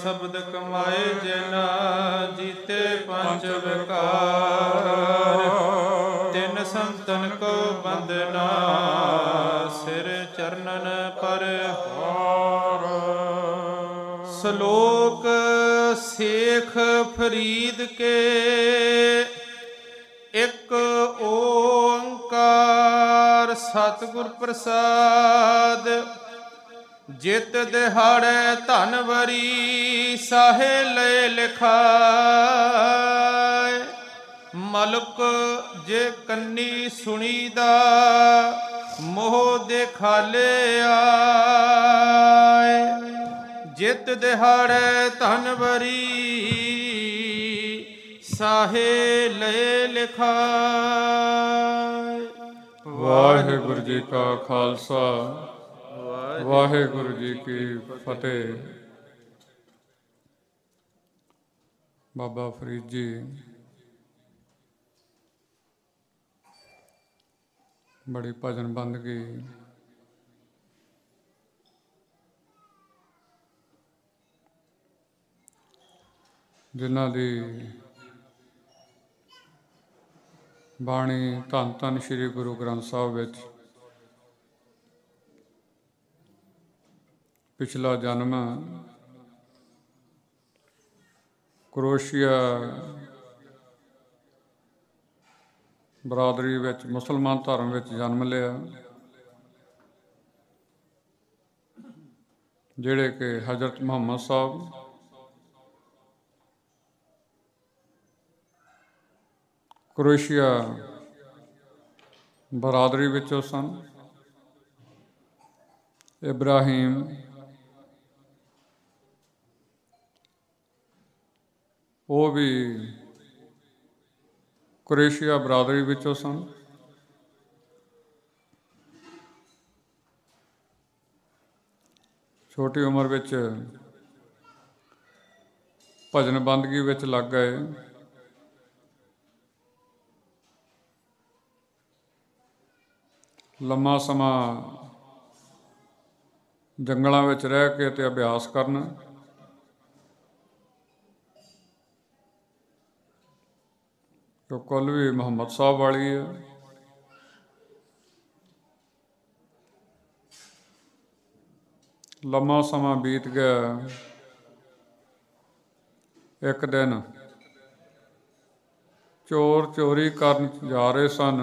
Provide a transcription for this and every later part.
ਸ਼ਬਦ ਕਮਾਏ ਜਿਨ ਜੀਤੇ ਪੰਜ ਵਿਕਾਰ। ਤਿਨ ਸੰਤਨ ਕੋ ਬੰਦਨਾ ਸਿਰ ਚਰਨਨ ਪਰ ਹਾਰ। ਸ਼ਲੋਕ ਸੇਖ ਫਰੀਦ ਕੇ ਇੱਕ ਓੰਕਾਰ ਸਤਿਗੁਰ ਪ੍ਰਸਾਦ। ਜਿਤ ਦਿਹਾੜੈ ਧਨ ਵਰੀ ਸਾਹੇ ਲਏ ਲਿਖਾਏ। ਮਲਕ ਜੇ ਕੰਨੀ ਸੁਣੀਦਾ ਮੋਹ ਦੇਖਾਲੇ ਆਏ। ਜਿਤ ਦਿਹਾੜੈ ਧਨ ਵਰੀ ਸਾਹੇ ਲਏ ਲਿਖਾਏ। ਵਾਹਿਗੁਰੂ ਜੀ ਕਾ ਖਾਲਸਾ ਵਾਹਿਗੁਰੂ ਜੀ ਕੀ ਫਤਿਹ। ਬਾਬਾ ਫਰੀਦ ਜੀ ਬੜੀ ਭਜਨ ਬੰਦਗੀ ਜਿਨ੍ਹਾਂ ਦੀ ਬਾਣੀ ਧੰਨ ਧੰਨ ਸ੍ਰੀ ਗੁਰੂ ਗ੍ਰੰਥ ਸਾਹਿਬ ਵਿੱਚ ਪਿਛਲਾ ਜਨਮ ਕਰੋਸ਼ੀਆ ਬਰਾਦਰੀ ਵਿੱਚ ਮੁਸਲਮਾਨ ਧਰਮ ਵਿੱਚ ਜਨਮ ਲਿਆ, ਜਿਹੜੇ ਕਿ ਹਜ਼ਰਤ ਮੁਹੰਮਦ ਸਾਹਿਬ ਕਰੋਸ਼ੀਆ ਬਰਾਦਰੀ ਵਿੱਚੋਂ ਸਨ। ਇਬਰਾਹੀਮ ਉਹ ਵੀ ਕਰੋਸ਼ੀਆ ਬਰਾਦਰੀ ਵਿੱਚੋਂ ਸਨ। ਛੋਟੀ ਉਮਰ ਵਿੱਚ ਭਜਨ ਬੰਦਗੀ ਵਿੱਚ ਲੱਗ ਗਏ। ਲੰਮਾ ਸਮਾਂ ਜੰਗਲਾਂ ਵਿੱਚ ਰਹਿ ਕੇ ਅਤੇ ਅਭਿਆਸ ਕਰਨਾ। ਜੋ ਕੁੱਲ ਵੀ ਮੁਹੰਮਦ ਸਾਹਿਬ ਵਾਲੀ ਹੈ। ਲੰਮਾ ਸਮਾਂ ਬੀਤ ਗਿਆ। ਇੱਕ ਦਿਨ ਚੋਰ ਚੋਰੀ ਕਰਨ ਜਾ ਰਹੇ ਸਨ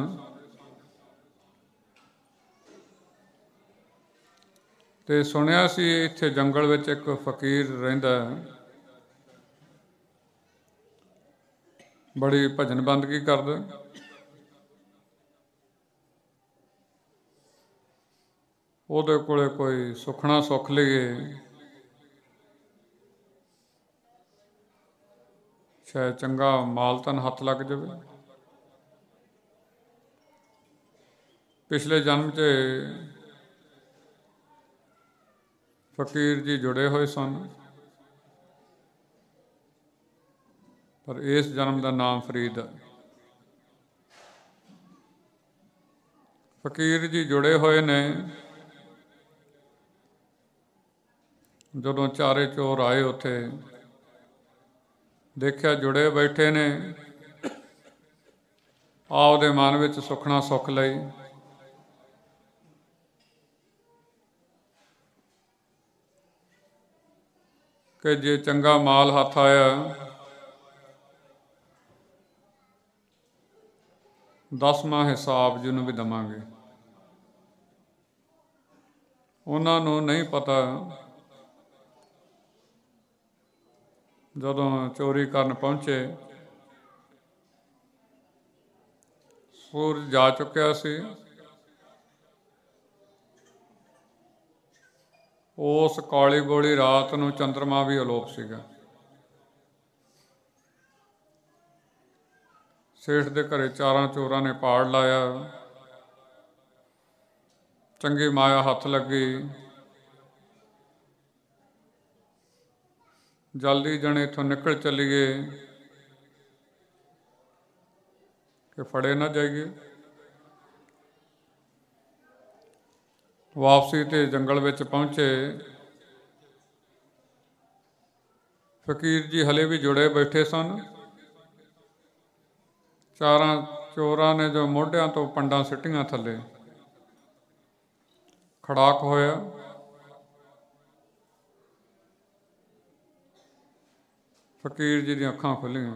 ਤੇ ਸੁਣਿਆ ਸੀ ਇੱਥੇ ਜੰਗਲ ਵਿੱਚ ਇੱਕ ਫਕੀਰ ਰਹਿੰਦਾ ਹੈ, ਬੜੀ ਭਜਨ ਬੰਦਗੀ ਕਰਦਾ। ਉਹਦੇ ਕੋਲੇ ਕੋਈ ਸੁੱਖਣਾ ਸੁੱਖ ਲਈਏ, ਸ਼ਾਇਦ ਚੰਗਾ ਮਾਲ ਧਨ ਹੱਥ ਲੱਗ ਜਾਵੇ। ਪਿਛਲੇ ਜਨਮ 'ਚ ਫਕੀਰ ਜੀ ਜੁੜੇ ਹੋਏ ਸਨ, ਪਰ ਇਸ ਜਨਮ ਦਾ ਨਾਮ ਫਰੀਦ ਹੈ। ਫਕੀਰ ਜੀ ਜੁੜੇ ਹੋਏ ਨੇ। ਜਦੋਂ ਚਾਰੇ ਚੋਰ ਆਏ ਉੱਥੇ ਦੇਖਿਆ ਜੁੜੇ ਬੈਠੇ ਨੇ, ਆਪਦੇ ਮਨ ਵਿੱਚ ਸੁੱਖਣਾ ਸੁੱਖ ਲਈ। ਕਿ ਜੇ ਚੰਗਾ ਮਾਲ ਹੱਥ ਆਇਆ 10ਵਾਂ ਹਿੱਸਾ ਆਪ ਜੀ ਨੂੰ ਵੀ ਦੇਵਾਂਗੇ। ਉਹਨਾਂ ਨੂੰ ਨਹੀਂ ਪਤਾ ਜਦੋਂ ਚੋਰੀ ਕਰਨ ਪਹੁੰਚੇ ਸੂਰਜ ਜਾ ਚੁੱਕਿਆ ਸੀ। ਉਸ ਕਾਲੀ ਗੋਲੀ ਰਾਤ ਨੂੰ ਚੰਦਰਮਾ ਵੀ ਅਲੋਪ ਸੀਗਾ। ਸੇਠ ਦੇ ਘਰੇ ਚਾਰਾਂ ਚੋਰਾਂ ਨੇ ਪਾੜ ਲਾਇਆ। ਚੰਗੀ ਮਾਇਆ ਹੱਥ ਲੱਗੀ। ਜਲਦੀ ਜਣੇ ਇੱਥੋਂ ਨਿਕਲ ਚੱਲੀਏ ਕਿ ਫੜੇ ਨਾ ਜਾਈਏ। ਵਾਪਸੀ 'ਤੇ ਜੰਗਲ ਵਿੱਚ ਪਹੁੰਚੇ ਫਕੀਰ ਜੀ ਹਲੇ ਵੀ ਜੁੜੇ ਬੈਠੇ ਸਨ। ਚਾਰਾਂ ਚੋਰਾਂ ਨੇ ਜੋ ਮੋਢਿਆਂ ਤੋਂ ਪੰਡਾਂ ਸਿੱਟੀਆਂ ਥੱਲੇ, ਖੜਾਕ ਹੋਇਆ। ਫਕੀਰ ਜੀ ਦੀਆਂ ਅੱਖਾਂ ਖੁੱਲ੍ਹੀਆਂ।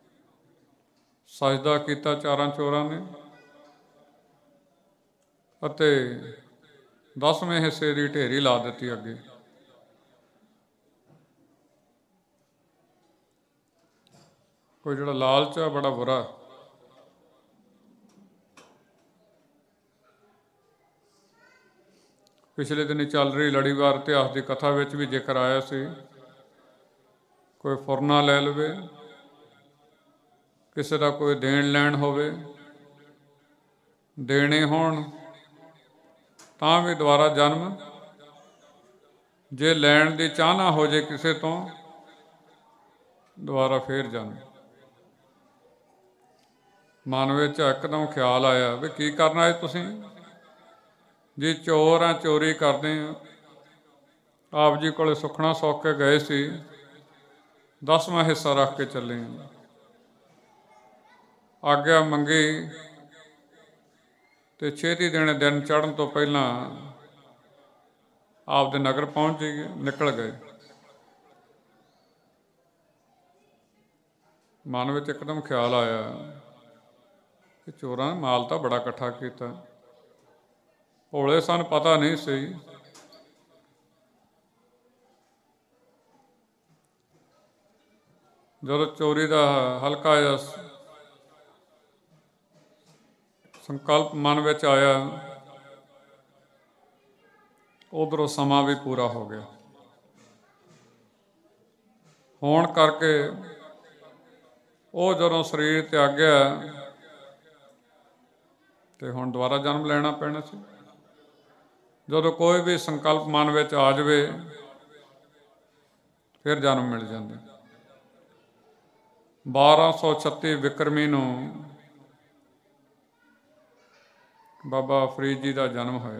ਸਜਦਾ ਕੀਤਾ ਚਾਰਾਂ ਚੋਰਾਂ ਨੇ ਅਤੇ 10ਵੇਂ ਹਿੱਸੇ ਦੀ ਢੇਰੀ ਲਾ ਦਿੱਤੀ ਅੱਗੇ। ਕੋਈ ਜਿਹੜਾ ਲਾਲਚ ਆ ਬੜਾ ਬੁਰਾ। ਪਿਛਲੇ ਦਿਨ ਚੱਲ ਰਹੀ ਲੜੀਵਾਰ ਇਤਿਹਾਸ ਦੀ ਕਥਾ ਵਿੱਚ ਵੀ ਜ਼ਿਕਰ ਆਇਆ ਸੀ। ਕੋਈ ਫੁਰਨਾ ਲੈ ਲਵੇ, ਕਿਸੇ ਦਾ ਕੋਈ ਦੇਣ ਲੈਣ ਹੋਵੇ, ਦੇਣੇ ਹੋਣ ਤਾਂ ਵੀ ਦੁਬਾਰਾ ਜਨਮ, ਜੇ ਲੈਣ ਦੀ ਚਾਹਨਾ ਹੋ ਜੇ ਕਿਸੇ ਤੋਂ, ਦੁਬਾਰਾ ਫੇਰ ਜਨਮ। ਮਨ ਵਿੱਚ ਇੱਕਦਮ ਖਿਆਲ ਆਇਆ ਵੀ ਕੀ ਕਰਨਾ ਹੈ ਤੁਸੀਂ? ਜੀ ਚੋਰ ਆ, ਚੋਰੀ ਕਰਦੇ ਆ। ਆਪ ਜੀ ਕੋਲ ਸੁੱਖਣਾ ਸੌਕ ਕੇ ਗਏ ਸੀ, 10ਵਾਂ ਹਿੱਸਾ ਰੱਖ ਕੇ ਚੱਲੇ ਆ। ਆਗਿਆ ਮੰਗੀ ਤੇ ਛੇਤੀ ਦਿਨ ਚੜ੍ਹਨ ਤੋਂ ਪਹਿਲਾਂ ਆਪਦੇ ਨਗਰ ਪਹੁੰਚ ਜਾਈਏ। ਨਿਕਲ ਗਏ। ਮਨ ਵਿੱਚ ਇੱਕਦਮ ਖਿਆਲ ਆਇਆ ਕਿ ਚੋਰਾਂ ਨੇ ਮਾਲ ਤਾਂ ਬੜਾ ਇਕੱਠਾ ਕੀਤਾ। ਭੋਲੇ ਸਨ, ਪਤਾ ਨਹੀਂ ਸੀ। ਜਦੋਂ ਚੋਰੀ ਦਾ ਹਲਕਾ ਜਿਹਾ ਸੰਕਲਪ ਮਨ ਵਿੱਚ ਆਇਆ, ਉਧਰੋਂ ਸਮਾਂ ਵੀ ਪੂਰਾ ਹੋ ਗਿਆ। ਹੋਣ ਕਰਕੇ ਉਹ ਜਦੋਂ ਸਰੀਰ ਤਿਆਗਿਆ ਤੇ ਹੁਣ ਦੁਬਾਰਾ ਜਨਮ ਲੈਣਾ ਪੈਣਾ ਸੀ। ਜਦੋਂ ਕੋਈ ਵੀ ਸੰਕਲਪ ਮਨ ਵਿੱਚ ਆ ਜਾਵੇ ਫਿਰ ਜਨਮ ਮਿਲ ਜਾਂਦਾ। 1236 ਵਿਕਰਮੀ ਨੂੰ ਬਾਬਾ ਫਰੀਦ ਜੀ ਦਾ ਜਨਮ ਹੋਇਆ।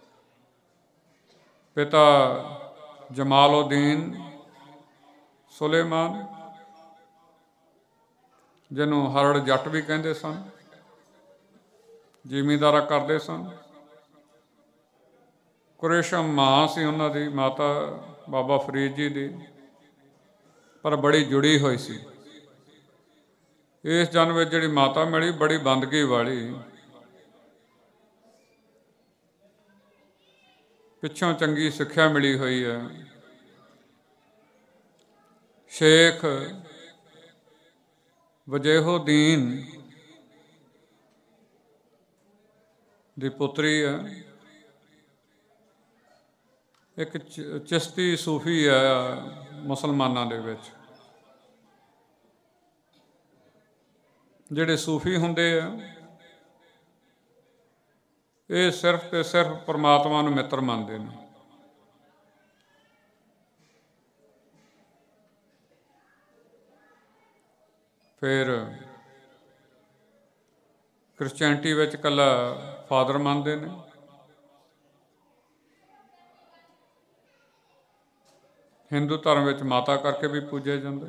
ਪਿਤਾ ਜਮਾਲਉਦੀਨ ਸੁਲੇਮਾਨ, ਜਿਹਨੂੰ ਹਰੜ ਜੱਟ ਵੀ ਕਹਿੰਦੇ ਸਨ, ਜ਼ਿਮੀਂਦਾਰਾ ਕਰਦੇ ਸਨ। ਕੁਰੇਸ਼ਮ ਮਾਂ ਸੀ ਉਹਨਾਂ ਦੀ, ਮਾਤਾ ਬਾਬਾ ਫਰੀਦ ਜੀ ਦੀ, ਪਰ ਬੜੀ ਜੁੜੀ ਹੋਈ ਸੀ। ਇਸ ਜਨਮ ਵਿੱਚ ਜਿਹੜੀ ਮਾਤਾ ਮਿਲੀ ਬੜੀ ਬੰਦਗੀ ਵਾਲੀ, ਪਿੱਛੋਂ ਚੰਗੀ ਸਿੱਖਿਆ ਮਿਲੀ ਹੋਈ ਹੈ। ਸ਼ੇਖ ਵਜੀਹੁਦੀਨ ਦੀ ਪੁੱਤਰੀ ਹੈ। ਇੱਕ ਚਿਸ਼ਤੀ ਸੂਫੀ ਹੈ ਮੁਸਲਮਾਨਾਂ ਦੇ ਵਿੱਚ। ਜਿਹੜੇ ਸੂਫੀ ਹੁੰਦੇ ਆ ਇਹ ਸਿਰਫ ਤੇ ਸਿਰਫ ਪਰਮਾਤਮਾ ਨੂੰ ਮਿੱਤਰ ਮੰਨਦੇ ਨੇ। ਫਿਰ ਕ੍ਰਿਸਚੈਨਿਟੀ ਵਿੱਚ ਇਕੱਲਾ ਫਾਦਰ ਮੰਨਦੇ ਨੇ। ਹਿੰਦੂ ਧਰਮ ਵਿੱਚ ਮਾਤਾ ਕਰਕੇ ਵੀ ਪੂਜਿਆ ਜਾਂਦਾ।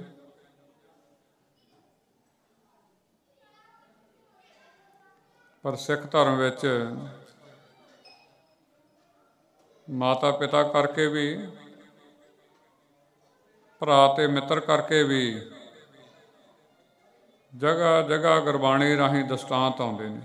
ਪਰ ਸਿੱਖ ਧਰਮ ਵਿੱਚ ਮਾਤਾ ਪਿਤਾ ਕਰਕੇ ਵੀ, ਭਰਾ ਤੇ ਮਿੱਤਰ ਕਰਕੇ ਵੀ ਜਗ੍ਹਾ ਜਗ੍ਹਾ ਗੁਰਬਾਣੀ ਰਾਹੀਂ ਦਸਤਾਂਤ ਆਉਂਦੇ ਨੇ।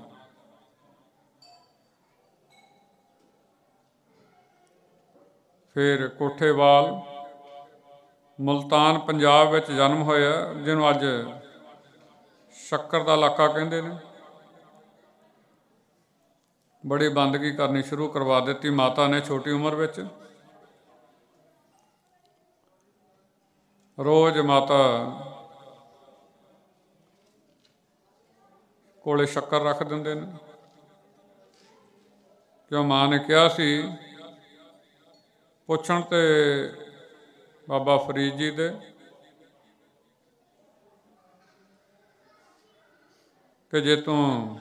ਫਿਰ ਕੋਠੇਵਾਲ ਮੁਲਤਾਨ ਪੰਜਾਬ ਵਿੱਚ ਜਨਮ ਹੋਇਆ, ਜਿਹਨੂੰ ਅੱਜ ਸ਼ੱਕਰ ਦਾ ਇਲਾਕਾ ਕਹਿੰਦੇ ਨੇ। ਬੜੀ ਬੰਦਗੀ ਕਰਨੀ ਸ਼ੁਰੂ ਕਰਵਾ ਦਿੱਤੀ ਮਾਤਾ ਨੇ ਛੋਟੀ ਉਮਰ ਵਿੱਚ। ਰੋਜ਼ ਮਾਤਾ ਕੋਲੇ ਸ਼ੱਕਰ ਰੱਖ ਦਿੰਦੇ ਨੇ, ਕਿਉਂ ਮਾਂ ਨੇ ਕਿਹਾ ਸੀ। ਪੁੱਛਣ ਤੇ ਬਾਬਾ ਫਰੀਦ ਜੀ ਦੇ ਕਿ ਜੇ ਤੂੰ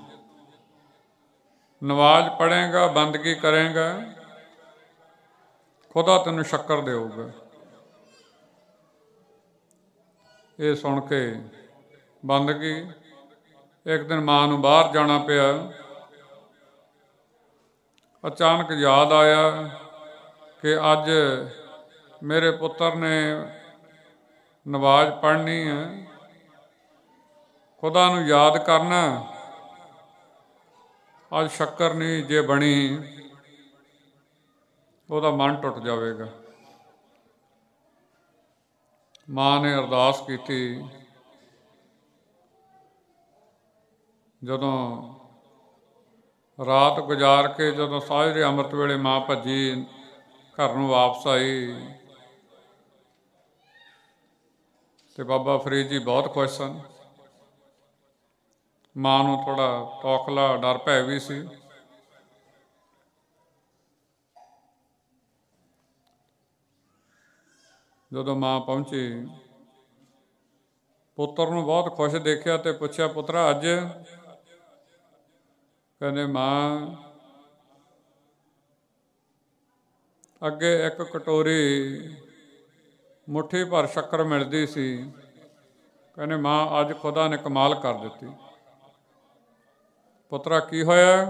ਨਵਾਜ਼ ਪੜ੍ਹੇਗਾ, ਬੰਦਗੀ ਕਰੇਗਾ, ਖੁਦਾ ਤੈਨੂੰ ਸ਼ੱਕਰ ਦੇਊਗਾ। ਇਹ ਸੁਣ ਕੇ ਬੰਦਗੀ। ਇੱਕ ਦਿਨ ਮਾਂ ਨੂੰ ਬਾਹਰ ਜਾਣਾ ਪਿਆ। ਅਚਾਨਕ ਯਾਦ ਆਇਆ ਕਿ ਅੱਜ ਮੇਰੇ ਪੁੱਤਰ ਨੇ ਨਮਾਜ਼ ਪੜ੍ਹਨੀ ਹੈ, ਖੁਦਾ ਨੂੰ ਯਾਦ ਕਰਨਾ। ਅੱਜ ਸ਼ੱਕਰ ਨਹੀਂ ਜੇ ਬਣੀ, ਉਹਦਾ ਮਨ ਟੁੱਟ ਜਾਵੇਗਾ। ਮਾਂ ਨੇ ਅਰਦਾਸ ਕੀਤੀ। ਜਦੋਂ ਰਾਤ ਗੁਜ਼ਾਰ ਕੇ ਜਦੋਂ ਸਾਜਰੇ ਅੰਮ੍ਰਿਤ ਵੇਲੇ ਮਾਂ ਭੱਜੀ ਘਰ ਨੂੰ ਵਾਪਸ ਆਈ ਤੇ ਬਾਬਾ ਫਰੀਦ ਜੀ ਬਹੁਤ ਖੁਸ਼ ਸਨ। ਮਾਂ ਨੂੰ ਥੋੜ੍ਹਾ ਤੌਖਲਾ ਡਰ ਭੈ ਵੀ ਸੀ। ਜਦੋਂ ਮਾਂ ਪਹੁੰਚੀ, ਪੁੱਤਰ ਨੂੰ ਬਹੁਤ ਖੁਸ਼ ਦੇਖਿਆ ਤੇ ਪੁੱਛਿਆ, ਪੁੱਤਰਾ ਅੱਜ? ਕਹਿੰਦੇ, ਮਾਂ ਅੱਗੇ ਇੱਕ ਕਟੋਰੀ ਮੁੱਠੀ ਭਰ ਸ਼ੱਕਰ ਮਿਲਦੀ ਸੀ। ਕਹਿੰਦੇ, ਮਾਂ ਅੱਜ ਖੁਦਾ ਨੇ ਕਮਾਲ ਕਰ ਦਿੱਤੀ। ਪੁੱਤਰਾ ਕੀ ਹੋਇਆ?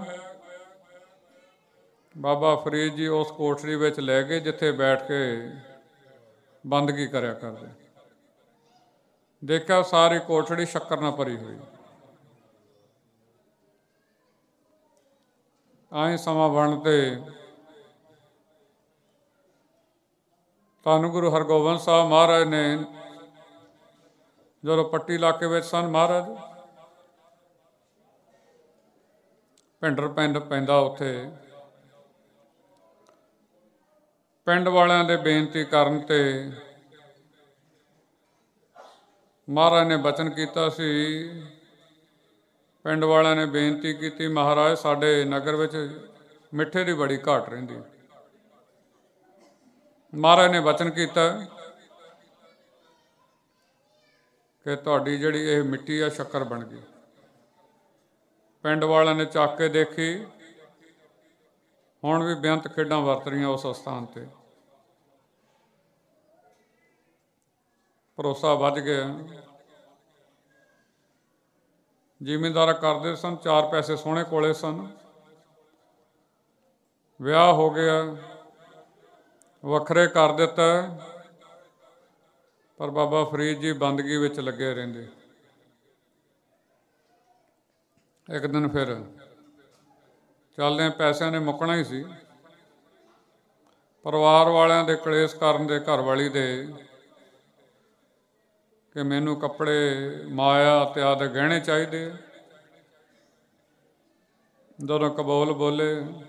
ਬਾਬਾ ਫਰੀਦ ਜੀ ਉਸ ਕੋਠੜੀ ਵਿੱਚ ਲੈ ਗਏ ਜਿੱਥੇ ਬੈਠ ਕੇ ਬੰਦਗੀ ਕਰਿਆ ਕਰਦੇ। ਦੇਖਿਆ ਸਾਰੀ ਕੋਠੜੀ ਸ਼ੱਕਰ ਨਾਲ ਭਰੀ ਹੋਈ। ਆਏ ਸਮਾਂ ਬਣਨ ਤੇ ਧੰਨ ਗੁਰੂ ਹਰਗੋਬਿੰਦ ਸਾਹਿਬ ਮਹਾਰਾਜ ਨੇ ਜਦੋਂ ਪੱਟੀ ਇਲਾਕੇ ਵਿੱਚ ਸਨ, ਮਹਾਰਾਜ ਭਿੰਡਰ ਪਿੰਡ ਪੈਂਦਾ, ਉੱਥੇ ਪਿੰਡ ਵਾਲਿਆਂ ਦੇ ਬੇਨਤੀ ਕਰਨ ਤੇ ਮਹਾਰਾਜ ਨੇ ਬਚਨ ਕੀਤਾ ਸੀ। ਪਿੰਡ ਵਾਲਿਆਂ ਨੇ ਬੇਨਤੀ ਕੀਤੀ, ਮਹਾਰਾਜ ਸਾਡੇ ਨਗਰ ਵਿੱਚ ਮਿੱਠੇ ਦੀ ਬੜੀ ਘਾਟ ਰਹਿੰਦੀ। ਮਹਾਰਾਜ ਨੇ ਬਚਨ ਕੀਤਾ ਕਿ ਤੁਹਾਡੀ ਜਿਹੜੀ ਇਹ ਮਿੱਟੀ ਆ ਸ਼ੱਕਰ ਬਣ ਗਈ। ਪਿੰਡ ਵਾਲਿਆਂ ਨੇ ਚੱਕ ਕੇ ਦੇਖੀ, ਹੁਣ ਵੀ ਬੇਅੰਤ ਖੇਡਾਂ ਵਰਤ ਰਹੀਆਂ ਉਸ ਅਸਥਾਨ 'ਤੇ। ਭਰੋਸਾ ਵੱਜ ਗਿਆ। ਜ਼ਿਮੀਂਦਾਰ ਕਰਦੇ ਸਨ, 4 ਪੈਸੇ ਸੋਹਣੇ ਕੋਲੇ ਸਨ। ਵਿਆਹ ਹੋ ਗਿਆ, ਵੱਖਰੇ ਕਰ ਦਿੱਤਾ, ਪਰ ਬਾਬਾ ਫਰੀਦ ਜੀ ਬੰਦਗੀ ਵਿੱਚ ਲੱਗੇ ਰਹਿੰਦੇ। ਇੱਕ ਦਿਨ ਫਿਰ ਚੱਲਦਿਆਂ ਪੈਸਿਆਂ ਨੇ ਮੁੱਕਣਾ ਹੀ ਸੀ। ਪਰਿਵਾਰ ਵਾਲਿਆਂ ਦੇ ਕਲੇਸ਼ ਕਰਨ ਦੇ, ਘਰ ਵਾਲੀ ਦੇ, ਕਿ ਮੈਨੂੰ ਕੱਪੜੇ, ਮਾਇਆ ਅਤੇ ਆਦਿ ਗਹਿਣੇ ਚਾਹੀਦੇ। ਜਦੋਂ ਕਬੂਲ ਬੋਲੇ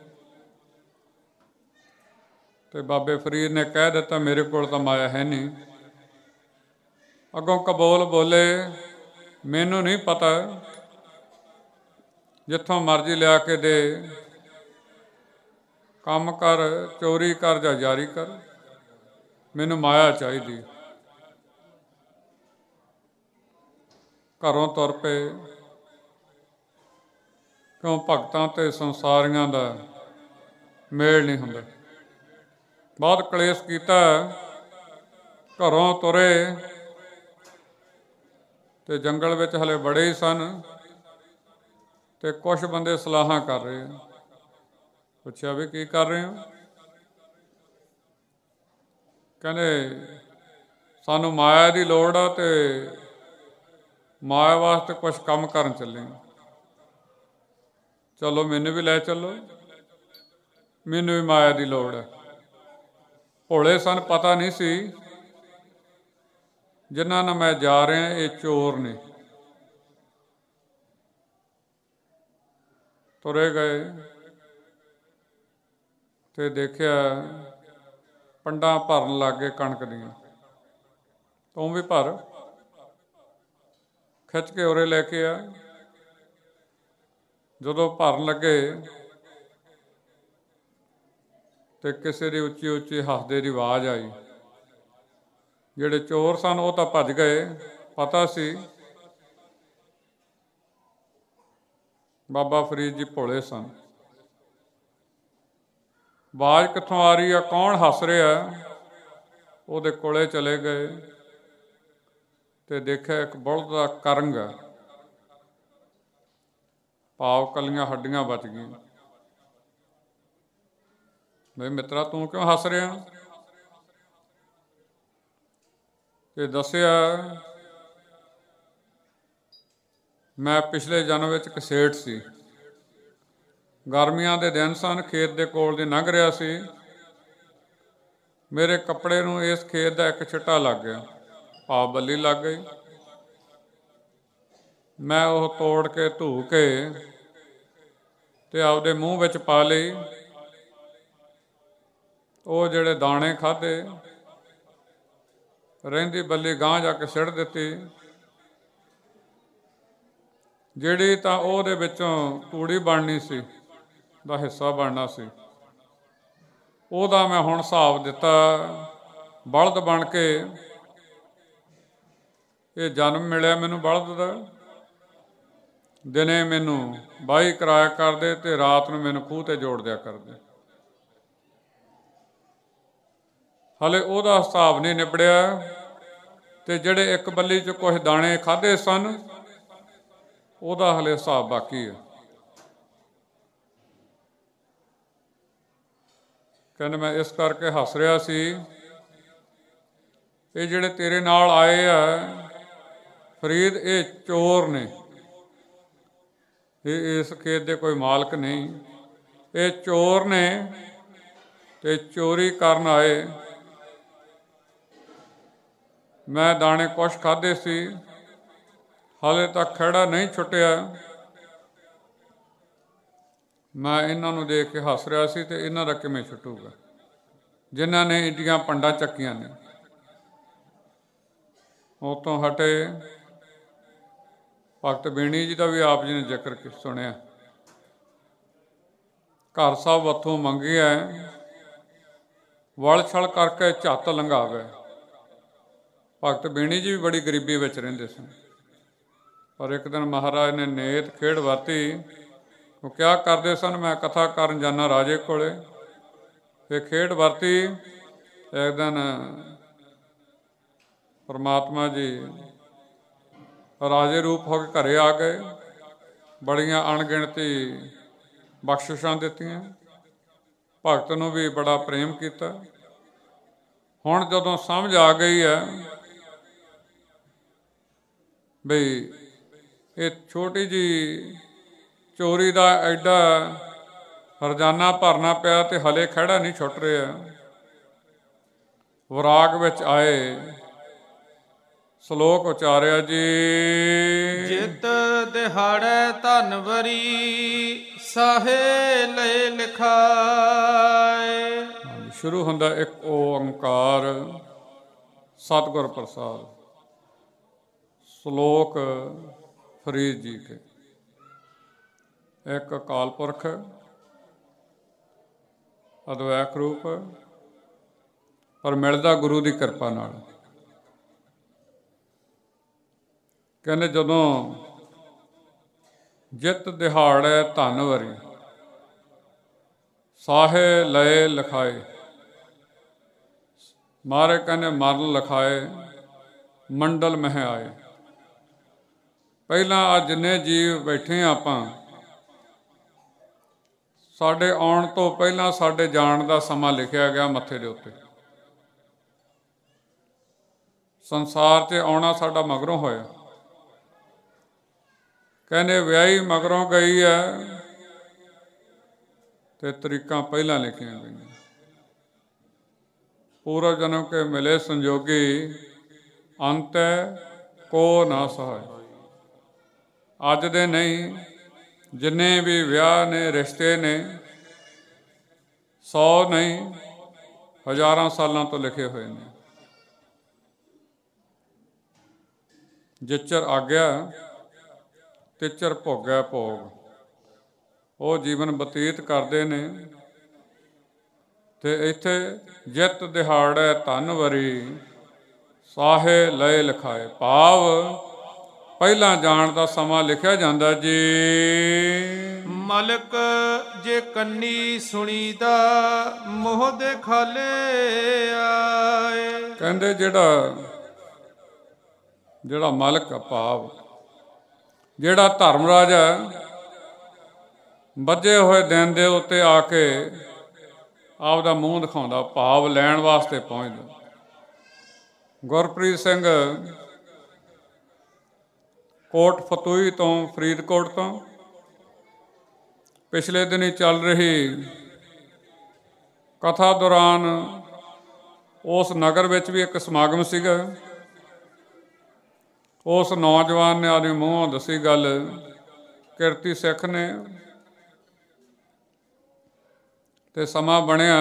ਤੇ ਬਾਬੇ ਫਰੀਦ ਨੇ ਕਹਿ ਦਿੱਤਾ, ਮੇਰੇ ਕੋਲ ਤਾਂ ਮਾਇਆ ਹੈ ਨਹੀਂ। ਅੱਗੋਂ ਕਬੂਲ ਬੋਲੇ, ਮੈਨੂੰ ਨਹੀਂ ਪਤਾ, ਜਿੱਥੋਂ ਮਰਜ਼ੀ ਲਿਆ ਕੇ ਦੇ, ਕੰਮ ਕਰ, ਚੋਰੀ ਕਰ ਜਾਂ ਜਾਰੀ ਕਰ, ਮੈਨੂੰ ਮਾਇਆ ਚਾਹੀਦੀ। ਘਰੋਂ ਤੁਰ ਪਏ, ਕਿਉਂ ਭਗਤਾਂ ਤੇ ਸੰਸਾਰੀਆਂ ਦਾ ਮੇਲ ਨਹੀਂ ਹੁੰਦਾ। ਬਹੁਤ ਕਲੇਸ਼ ਕੀਤਾ, ਘਰੋਂ ਤੁਰੇ ਤੇ ਜੰਗਲ ਵਿੱਚ ਹਲੇ ਬੜੇ ਹੀ ਸਨ ਤੇ ਕੁਛ ਬੰਦੇ ਸਲਾਹਾਂ ਕਰ ਰਹੇ ਆ। ਪੁੱਛਿਆ ਵੀ ਕੀ ਕਰ ਰਹੇ ਹੋ? ਕਹਿੰਦੇ ਸਾਨੂੰ ਮਾਇਆ ਦੀ ਲੋੜ ਆ ਤੇ ਮਾਇਆ ਵਾਸਤੇ ਕੁਛ ਕੰਮ ਕਰਨ ਚੱਲੇ। ਚਲੋ ਮੈਨੂੰ ਵੀ ਲੈ ਚੱਲੋ, ਮੈਨੂੰ ਵੀ ਮਾਇਆ ਦੀ ਲੋੜ ਹੈ। ਭੋਲੇ ਸਨ, ਪਤਾ ਨਹੀਂ ਸੀ ਜਿਨ੍ਹਾਂ ਨਾਲ ਮੈਂ ਜਾ ਰਿਹਾ ਇਹ ਚੋਰ ਨੇ। ਤੁਰੇ ਗਏ ਤੇ ਦੇਖਿਆ ਪੰਡਾਂ ਭਰਨ ਲੱਗ ਗਏ ਕਣਕ ਦੀਆਂ। ਤੂੰ ਵੀ ਭਰ, ਖਿੱਚ ਕੇ ਉਰੇ ਲੈ ਕੇ ਆ। ਜਦੋਂ ਭਰਨ ਲੱਗੇ ਤੇ ਕਿਸੇ ਦੀ ਉੱਚੀ ਉੱਚੀ ਹੱਸਦੇ ਦੀ ਆਵਾਜ਼ ਆਈ। ਜਿਹੜੇ ਚੋਰ ਸਨ ਉਹ ਤਾਂ ਭੱਜ ਗਏ, ਪਤਾ ਸੀ ਬਾਬਾ ਫਰੀਦ ਜੀ ਭੋਲੇ ਸਨ। ਆਵਾਜ਼ ਕਿੱਥੋਂ ਆ ਰਹੀ ਆ, ਕੌਣ ਹੱਸ ਰਿਹਾ? ਉਹਦੇ ਕੋਲੇ ਚਲੇ ਗਏ। ਤੇ ਦੇਖਿਆ ਇੱਕ ਬੁਲਦ ਦਾ ਕਰੰਗ ਹੈ, ਭਾਵ ਕੱਲੀਆਂ ਹੱਡੀਆਂ ਬਚ ਗਈਆਂ। ਬਈ ਮਿੱਤਰਾ ਤੂੰ ਕਿਉਂ ਹੱਸ ਰਿਹਾ? ਤੇ ਦੱਸਿਆ ਮੈਂ ਪਿਛਲੇ ਜਨਮ ਵਿੱਚ ਇੱਕ ਸੇਠ ਸੀ। ਗਰਮੀਆਂ ਦੇ ਦਿਨ ਸਨ, ਖੇਤ ਦੇ ਕੋਲ ਦੀ ਲੰਘ ਰਿਹਾ ਸੀ। ਮੇਰੇ ਕੱਪੜੇ ਨੂੰ ਇਸ ਖੇਤ ਦਾ ਇੱਕ ਛਿੱਟਾ ਲੱਗ ਗਿਆ, ਭਾਵ ਬੱਲੀ ਲੱਗ ਗਈ। ਮੈਂ ਉਹ ਤੋੜ ਕੇ ਧੂ ਕੇ ਤੇ ਆਪਦੇ ਮੂੰਹ ਵਿੱਚ ਪਾ ਲਈ। ਉਹ ਜਿਹੜੇ ਦਾਣੇ ਖਾਧੇ, ਰਹਿੰਦੀ ਬੱਲੀ ਗਾਂਹ ਜਾ ਕੇ ਸਿੱਟ ਦਿੱਤੀ। ਜਿਹੜੀ ਤਾਂ ਉਹਦੇ ਵਿੱਚੋਂ ਤੂੜੀ ਬਣਨੀ ਸੀ, ਦਾ ਹਿੱਸਾ ਬਣਨਾ ਸੀ, ਉਹਦਾ ਮੈਂ ਹੁਣ ਹਿਸਾਬ ਦਿੱਤਾ। ਬਲਦ ਬਣ ਕੇ ਇਹ ਜਨਮ ਮਿਲਿਆ ਮੈਨੂੰ ਬਲਦ ਦਾ। ਦਿਨੇ ਮੈਨੂੰ ਵਾਹੀ ਕਰਾਇਆ ਕਰਦੇ ਤੇ ਰਾਤ ਨੂੰ ਮੈਨੂੰ ਖੂਹ ਤੇ ਜੋੜ ਦਿਆ ਕਰਦੇ। ਹਾਲੇ ਉਹਦਾ ਹਿਸਾਬ ਨਹੀਂ ਨਿਬੜਿਆ ਤੇ ਜਿਹੜੇ ਇੱਕ ਬੱਲੀ 'ਚ ਕੁਛ ਦਾਣੇ ਖਾਧੇ ਸਨ, ਉਹਦਾ ਹਾਲੇ ਹਿਸਾਬ ਬਾਕੀ ਹੈ। ਕਹਿੰਦੇ ਮੈਂ ਇਸ ਕਰਕੇ ਹੱਸ ਰਿਹਾ ਸੀ, ਇਹ ਜਿਹੜੇ ਤੇਰੇ ਨਾਲ ਆਏ ਆ ਫਰੀਦ, ਇਹ ਚੋਰ ਨੇ। ਇਹ ਇਸ ਖੇਤ ਦੇ ਕੋਈ ਮਾਲਕ ਨਹੀਂ, ਇਹ ਚੋਰ ਨੇ ਤੇ ਚੋਰੀ ਕਰਨ ਆਏ। ਮੈਂ ਦਾਣੇ ਕੁਛ ਖਾਧੇ ਸੀ, ਹਾਲੇ ਤੱਕ ਖਹਿੜਾ ਨਹੀਂ ਛੁੱਟਿਆ। ਮੈਂ ਇਹਨਾਂ ਨੂੰ ਦੇਖ ਕੇ ਹੱਸ ਰਿਹਾ ਸੀ ਤੇ ਇਹਨਾਂ ਦਾ ਕਿਵੇਂ ਛੁੱਟੂਗਾ ਜਿਨ੍ਹਾਂ ਨੇ ਇੰਡੀਆਂ ਪੰਡਾਂ ਚੱਕੀਆਂ ਨੇ। ਉੱਥੋਂ ਹਟੇ, ਭਗਤ ਬੀਣੀ ਜੀ ਦਾ ਵੀ ਆਪ ਜੀ ਨੇ ਜ਼ਿਕਰ ਸੁਣਿਆ। ਘਰ ਸਾਹਿਬ ਹੱਥੋਂ ਮੰਗਿਆ, ਵਲ ਛਲ ਕਰਕੇ ਝੱਤ ਲੰਘਾਵੇ। ਭਗਤ ਬੀਣੀ ਜੀ ਵੀ ਬੜੀ ਗਰੀਬੀ ਵਿੱਚ ਰਹਿੰਦੇ ਸਨ, ਪਰ ਇੱਕ ਦਿਨ ਮਹਾਰਾਜ ਨੇ ਨੇਤ ਖੇਡ ਵਰਤੀ। ਉਹ ਕਿਆ ਕਰਦੇ ਸਨ? ਮੈਂ ਕਥਾ ਕਰਨ ਜਾਂਦਾ ਰਾਜੇ ਕੋਲੇ, ਫਿਰ ਖੇਡ ਵਰਤੀ। ਇੱਕ ਦਿਨ ਪਰਮਾਤਮਾ ਜੀ ਰਾਜੇ ਰੂਪ ਹੋ ਕੇ ਘਰੇ ਆ ਗਏ, ਬੜੀਆਂ ਅਣਗਿਣਤੀ ਬਖਸ਼ਿਸ਼ਾਂ ਦਿੱਤੀਆਂ, ਭਗਤ ਨੂੰ ਵੀ ਬੜਾ ਪ੍ਰੇਮ ਕੀਤਾ। ਹੁਣ ਜਦੋਂ ਸਮਝ ਆ ਗਈ ਹੈ ਬਈ ਇਹ ਛੋਟੀ ਜਿਹੀ ਚੋਰੀ ਦਾ ਐਡਾ ਹਰਜਾਨਾ ਭਰਨਾ ਪਿਆ ਤੇ ਹਲੇ ਖਹਿੜਾ ਨਹੀਂ ਛੁੱਟ ਰਿਹਾ, ਵਿਰਾਗ ਵਿੱਚ ਆਏ, ਸ਼ਲੋਕ ਉਚਾਰਿਆ ਜੀ। ਜਿਤ ਦਿਹਾੜੈ ਧਨ ਵਰੀ, ਸਾਹੇ ਲਏ ਲਿਖਾਏ। ਸ਼ੁਰੂ ਹੁੰਦਾ ਇੱਕ ਓੰਕਾਰ ਸਤਿਗੁਰ ਪ੍ਰਸਾਦ। ਸ਼ਲੋਕ ਫਰੀਦ ਜੀ ਕੇ। ਇੱਕ ਅਕਾਲ ਪੁਰਖ, ਅਦਵੈਤ ਰੂਪ, ਪਰ ਮਿਲਦਾ ਗੁਰੂ ਦੀ ਕਿਰਪਾ ਨਾਲ। ਕਹਿੰਦੇ ਜਦੋਂ ਜਿਤ ਦਿਹਾੜੈ ਧਨ ਵਰੀ, ਸਾਹੇ ਲਏ ਲਿਖਾਏ। ਮਾਰੇ ਕਹਿੰਦੇ ਮਰਨ ਲਿਖਾਏ, ਮੰਡਲ ਮਹਿ ਆਏ। ਪਹਿਲਾਂ ਆ ਜਿੰਨੇ ਜੀਵ ਬੈਠੇ ਹਾਂ ਆਪਾਂ, ਸਾਡੇ ਆਉਣ ਤੋਂ ਪਹਿਲਾਂ ਸਾਡੇ ਜਾਣ ਦਾ ਸਮਾਂ ਲਿਖਿਆ ਗਿਆ ਮੱਥੇ ਦੇ ਉੱਤੇ। ਸੰਸਾਰ 'ਚ ਆਉਣਾ ਸਾਡਾ ਮਗਰੋਂ ਹੋਇਆ। ਕਹਿੰਦੇ ਵਿਆਹੀ ਮਗਰੋਂ ਗਈ ਹੈ ਤੇ ਤਰੀਕਾਂ ਪਹਿਲਾਂ ਲਿਖੀਆਂ ਗਈਆਂ। ਪੂਰਵ ਜਨਮ ਕੇ ਮਿਲੇ ਸੰਜੋਗੀ, ਅੰਤ ਕੋ ਨਾ ਸਹਾਏ। ਅੱਜ ਦੇ ਨਹੀਂ, ਜਿੰਨੇ ਵੀ ਵਿਆਹ ਨੇ, ਰਿਸ਼ਤੇ ਨੇ, 100 ਨਹੀਂ, ਹਜ਼ਾਰਾਂ ਸਾਲਾਂ ਤੋਂ ਲਿਖੇ ਹੋਏ ਨੇ। ਜਿਚਰ ਆਗਿਆ ਤਿਚਰ ਭੋਗਿਆ ਭੋਗ। ਉਹ ਜੀਵਨ ਬਤੀਤ ਕਰਦੇ ਨੇ ਤੇ ਇੱਥੇ ਜਿਤ ਦਿਹਾੜੈ ਧਨ ਵਰੀ, ਸਾਹੇ ਲਏ ਲਿਖਾਏ। ਭਾਵ ਪਹਿਲਾਂ ਜਾਣ ਦਾ ਸਮਾਂ ਲਿਖਿਆ ਜਾਂਦਾ ਜੀ। ਮਲਕ ਜੇ ਕੰਨੀ ਸੁਣੀਦਾ, ਮੋਹ ਦੇ ਖਾਲੇ ਆਏ। ਕਹਿੰਦੇ ਜਿਹੜਾ ਜਿਹੜਾ ਮਾਲਕ ਆ, ਭਾਵ ਜਿਹੜਾ ਧਰਮਰਾਜ ਹੈ, ਬੱਝੇ ਹੋਏ ਦਿਨ ਦੇ ਉੱਤੇ ਆ ਕੇ ਆਪਦਾ ਮੂੰਹ ਦਿਖਾਉਂਦਾ, ਭਾਵ ਲੈਣ ਵਾਸਤੇ ਪਹੁੰਚਦਾ। ਗੁਰਪ੍ਰੀਤ ਸਿੰਘ ਕੋਟ ਫਤੂਹੀ ਤੋਂ, ਫਰੀਦਕੋਟ ਤੋਂ ਪਿਛਲੇ ਦਿਨੀਂ ਚੱਲ ਰਹੀ ਕਥਾ ਦੌਰਾਨ ਉਸ ਨਗਰ ਵਿੱਚ ਵੀ ਇੱਕ ਸਮਾਗਮ ਸੀਗਾ। ਉਸ ਨੌਜਵਾਨ ਨੇ ਆਪਣੇ ਮੂੰਹੋਂ ਦੱਸੀ ਗੱਲ, ਕਿਰਤੀ ਸਿੱਖ ਨੇ, ਤੇ ਸਮਾਂ ਬਣਿਆ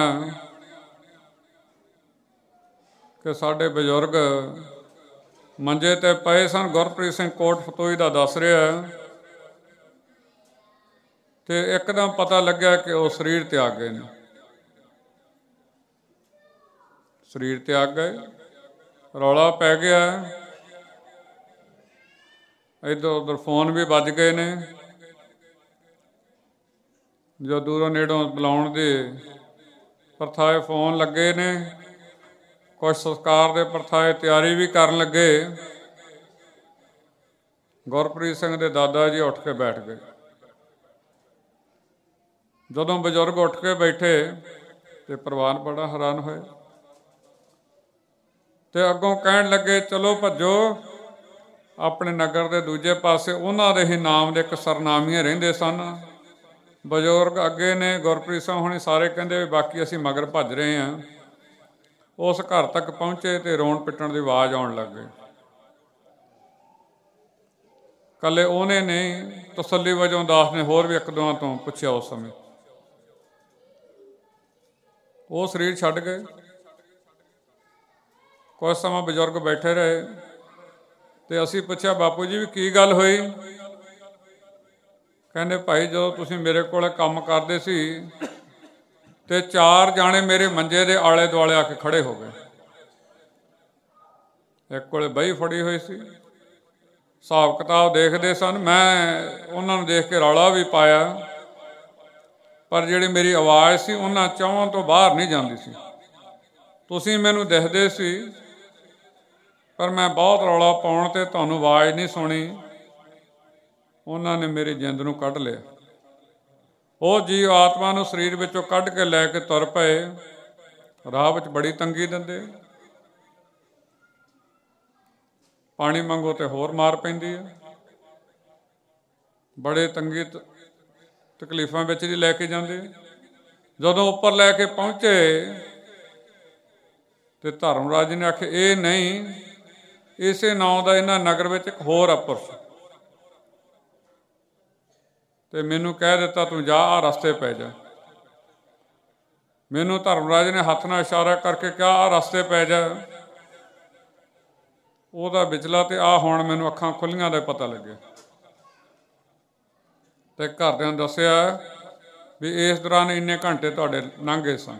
ਕਿ ਸਾਡੇ ਬਜ਼ੁਰਗ ਮੰਜੇ ਤੇ ਪਏ ਸਨ। ਗੁਰਪ੍ਰੀਤ ਸਿੰਘ ਕੋਟ ਫਤੂਹੀ ਦਾ ਦੱਸ ਰਿਹਾ, ਤੇ ਇੱਕਦਮ ਪਤਾ ਲੱਗਿਆ ਕਿ ਉਹ ਸਰੀਰ ਤਿਆਗ ਗਏ ਨੇ। ਸਰੀਰ ਤਿਆਗ ਗਏ, ਰੌਲਾ ਪੈ ਗਿਆ, ਇੱਧਰ ਉੱਧਰ ਫੋਨ ਵੀ ਵੱਜ ਗਏ ਨੇ। ਜੋ ਦੂਰੋਂ ਨੇੜੋਂ ਬੁਲਾਉਣ ਦੇ ਪ੍ਰਥਾਏ ਫੋਨ ਲੱਗੇ ਨੇ, ਕੁਛ ਸੰਸਕਾਰ ਦੇ ਪ੍ਰਥਾਏ ਤਿਆਰੀ ਵੀ ਕਰਨ ਲੱਗੇ। ਗੁਰਪ੍ਰੀਤ ਸਿੰਘ ਦੇ ਦਾਦਾ ਜੀ ਉੱਠ ਕੇ ਬੈਠ ਗਏ। ਜਦੋਂ ਬਜ਼ੁਰਗ ਉੱਠ ਕੇ ਬੈਠੇ ਤੇ ਪਰਿਵਾਰ ਬੜਾ ਹੈਰਾਨ ਹੋਇਆ, ਤੇ ਅੱਗੋਂ ਕਹਿਣ ਲੱਗੇ, ਚਲੋ ਭੱਜੋ। ਆਪਣੇ ਨਗਰ ਦੇ ਦੂਜੇ ਪਾਸੇ ਉਹਨਾਂ ਦੇ ਹੀ ਨਾਮ ਦੇ ਇੱਕ ਸਰਨਾਮੀਏ ਰਹਿੰਦੇ ਸਨ। ਬਜ਼ੁਰਗ ਅੱਗੇ ਨੇ, ਗੁਰਪ੍ਰੀਤ ਸਿੰਘ ਹੁਣੀ ਸਾਰੇ ਕਹਿੰਦੇ ਵੀ ਬਾਕੀ ਅਸੀਂ ਮਗਰ ਭੱਜ ਰਹੇ ਹਾਂ। ਉਸ ਘਰ ਤੱਕ ਪਹੁੰਚੇ ਤੇ ਰੋਣ ਪਿੱਟਣ ਦੀ ਆਵਾਜ਼ ਆਉਣ ਲੱਗ ਗਈ। ਇਕੱਲੇ ਉਹਨੇ ਨਹੀਂ, ਤਸੱਲੀ ਵਜੋਂ ਦਾਸ ਨੇ ਹੋਰ ਵੀ ਇੱਕ ਦੋਵਾਂ ਤੋਂ ਪੁੱਛਿਆ। ਉਸ ਸਮੇਂ ਉਹ ਸਰੀਰ ਛੱਡ ਗਏ। ਕੁਝ ਸਮਾਂ ਬਜ਼ੁਰਗ ਬੈਠੇ ਰਹੇ, ਤੇ ਅਸੀਂ ਪੁੱਛਿਆ, ਬਾਪੂ ਜੀ ਵੀ ਕੀ ਗੱਲ ਹੋਈ? ਕਹਿੰਦੇ, ਭਾਈ ਜਦੋਂ ਤੁਸੀਂ ਮੇਰੇ ਕੋਲ ਕੰਮ ਕਰਦੇ ਸੀ ਤੇ 4 ਜਾਣੇ ਮੇਰੇ ਮੰਜੇ ਦੇ ਆਲੇ ਦੁਆਲੇ ਆ ਕੇ ਖੜੇ ਹੋ ਗਏ। ਇੱਕ ਕੋਲੇ ਬਹੀ ਫੜੀ ਹੋਈ ਸੀ, ਹਿਸਾਬ ਕਿਤਾਬ ਦੇਖਦੇ ਸਨ। ਮੈਂ ਉਹਨਾਂ ਨੂੰ ਦੇਖ ਕੇ ਰੌਲਾ ਵੀ ਪਾਇਆ, ਪਰ ਜਿਹੜੀ ਮੇਰੀ ਆਵਾਜ਼ ਸੀ ਉਹਨਾਂ ਚੌਹਾਂ ਤੋਂ ਬਾਹਰ ਨਹੀਂ ਜਾਂਦੀ ਸੀ। ਤੁਸੀਂ ਮੈਨੂੰ ਦਿਖਦੇ ਸੀ, ਪਰ ਮੈਂ ਬਹੁਤ ਰੌਲਾ ਪਾਉਣ 'ਤੇ ਤੁਹਾਨੂੰ ਆਵਾਜ਼ ਨਹੀਂ ਸੁਣੀ। ਉਹਨਾਂ ਨੇ ਮੇਰੀ ਜਿੰਦ ਨੂੰ ਕੱਢ ਲਿਆ। ਉਹ ਜੀਵ ਆਤਮਾ ਨੂੰ ਸਰੀਰ ਵਿੱਚੋਂ ਕੱਢ ਕੇ ਲੈ ਕੇ ਤੁਰ ਪਏ। ਰਾਹ ਵਿੱਚ ਬੜੀ ਤੰਗੀ ਦਿੰਦੇ, ਪਾਣੀ ਮੰਗੋ ਤੇ ਹੋਰ ਮਾਰ ਪੈਂਦੀ ਹੈ। ਬੜੇ ਤੰਗੀ ਤਕਲੀਫਾਂ ਵਿੱਚ ਹੀ ਲੈ ਕੇ ਜਾਂਦੇ। ਜਦੋਂ ਉੱਪਰ ਲੈ ਕੇ ਪਹੁੰਚੇ ਤੇ ਧਰਮਰਾਜ ਨੇ ਆਖਿਆ, ਇਹ ਨਹੀਂ, ਇਸੇ ਨਾਂ ਦਾ ਇਹਨਾਂ ਨਗਰ ਵਿੱਚ ਇੱਕ ਹੋਰ ਆ ਪੁਰਸ਼, ਤੇ ਮੈਨੂੰ ਕਹਿ ਦਿੱਤਾ ਤੂੰ ਜਾ, ਆਹ ਰਸਤੇ ਪੈ ਜਾ। ਮੈਨੂੰ ਧਰਮਰਾਜ ਨੇ ਹੱਥ ਨਾਲ ਇਸ਼ਾਰਾ ਕਰਕੇ ਕਿਹਾ, ਆਹ ਰਸਤੇ ਪੈ ਜਾ। ਉਹਦਾ ਵਿਚਲਾ ਤੇ ਆਹ ਹੁਣ ਮੈਨੂੰ ਅੱਖਾਂ ਖੁੱਲੀਆਂ ਦਾ ਪਤਾ ਲੱਗਿਆ। ਤੇ ਘਰਦਿਆਂ ਨੂੰ ਦੱਸਿਆ ਵੀ ਇਸ ਦੌਰਾਨ ਇੰਨੇ ਘੰਟੇ ਤੁਹਾਡੇ ਲੰਘ ਗਏ ਸਨ।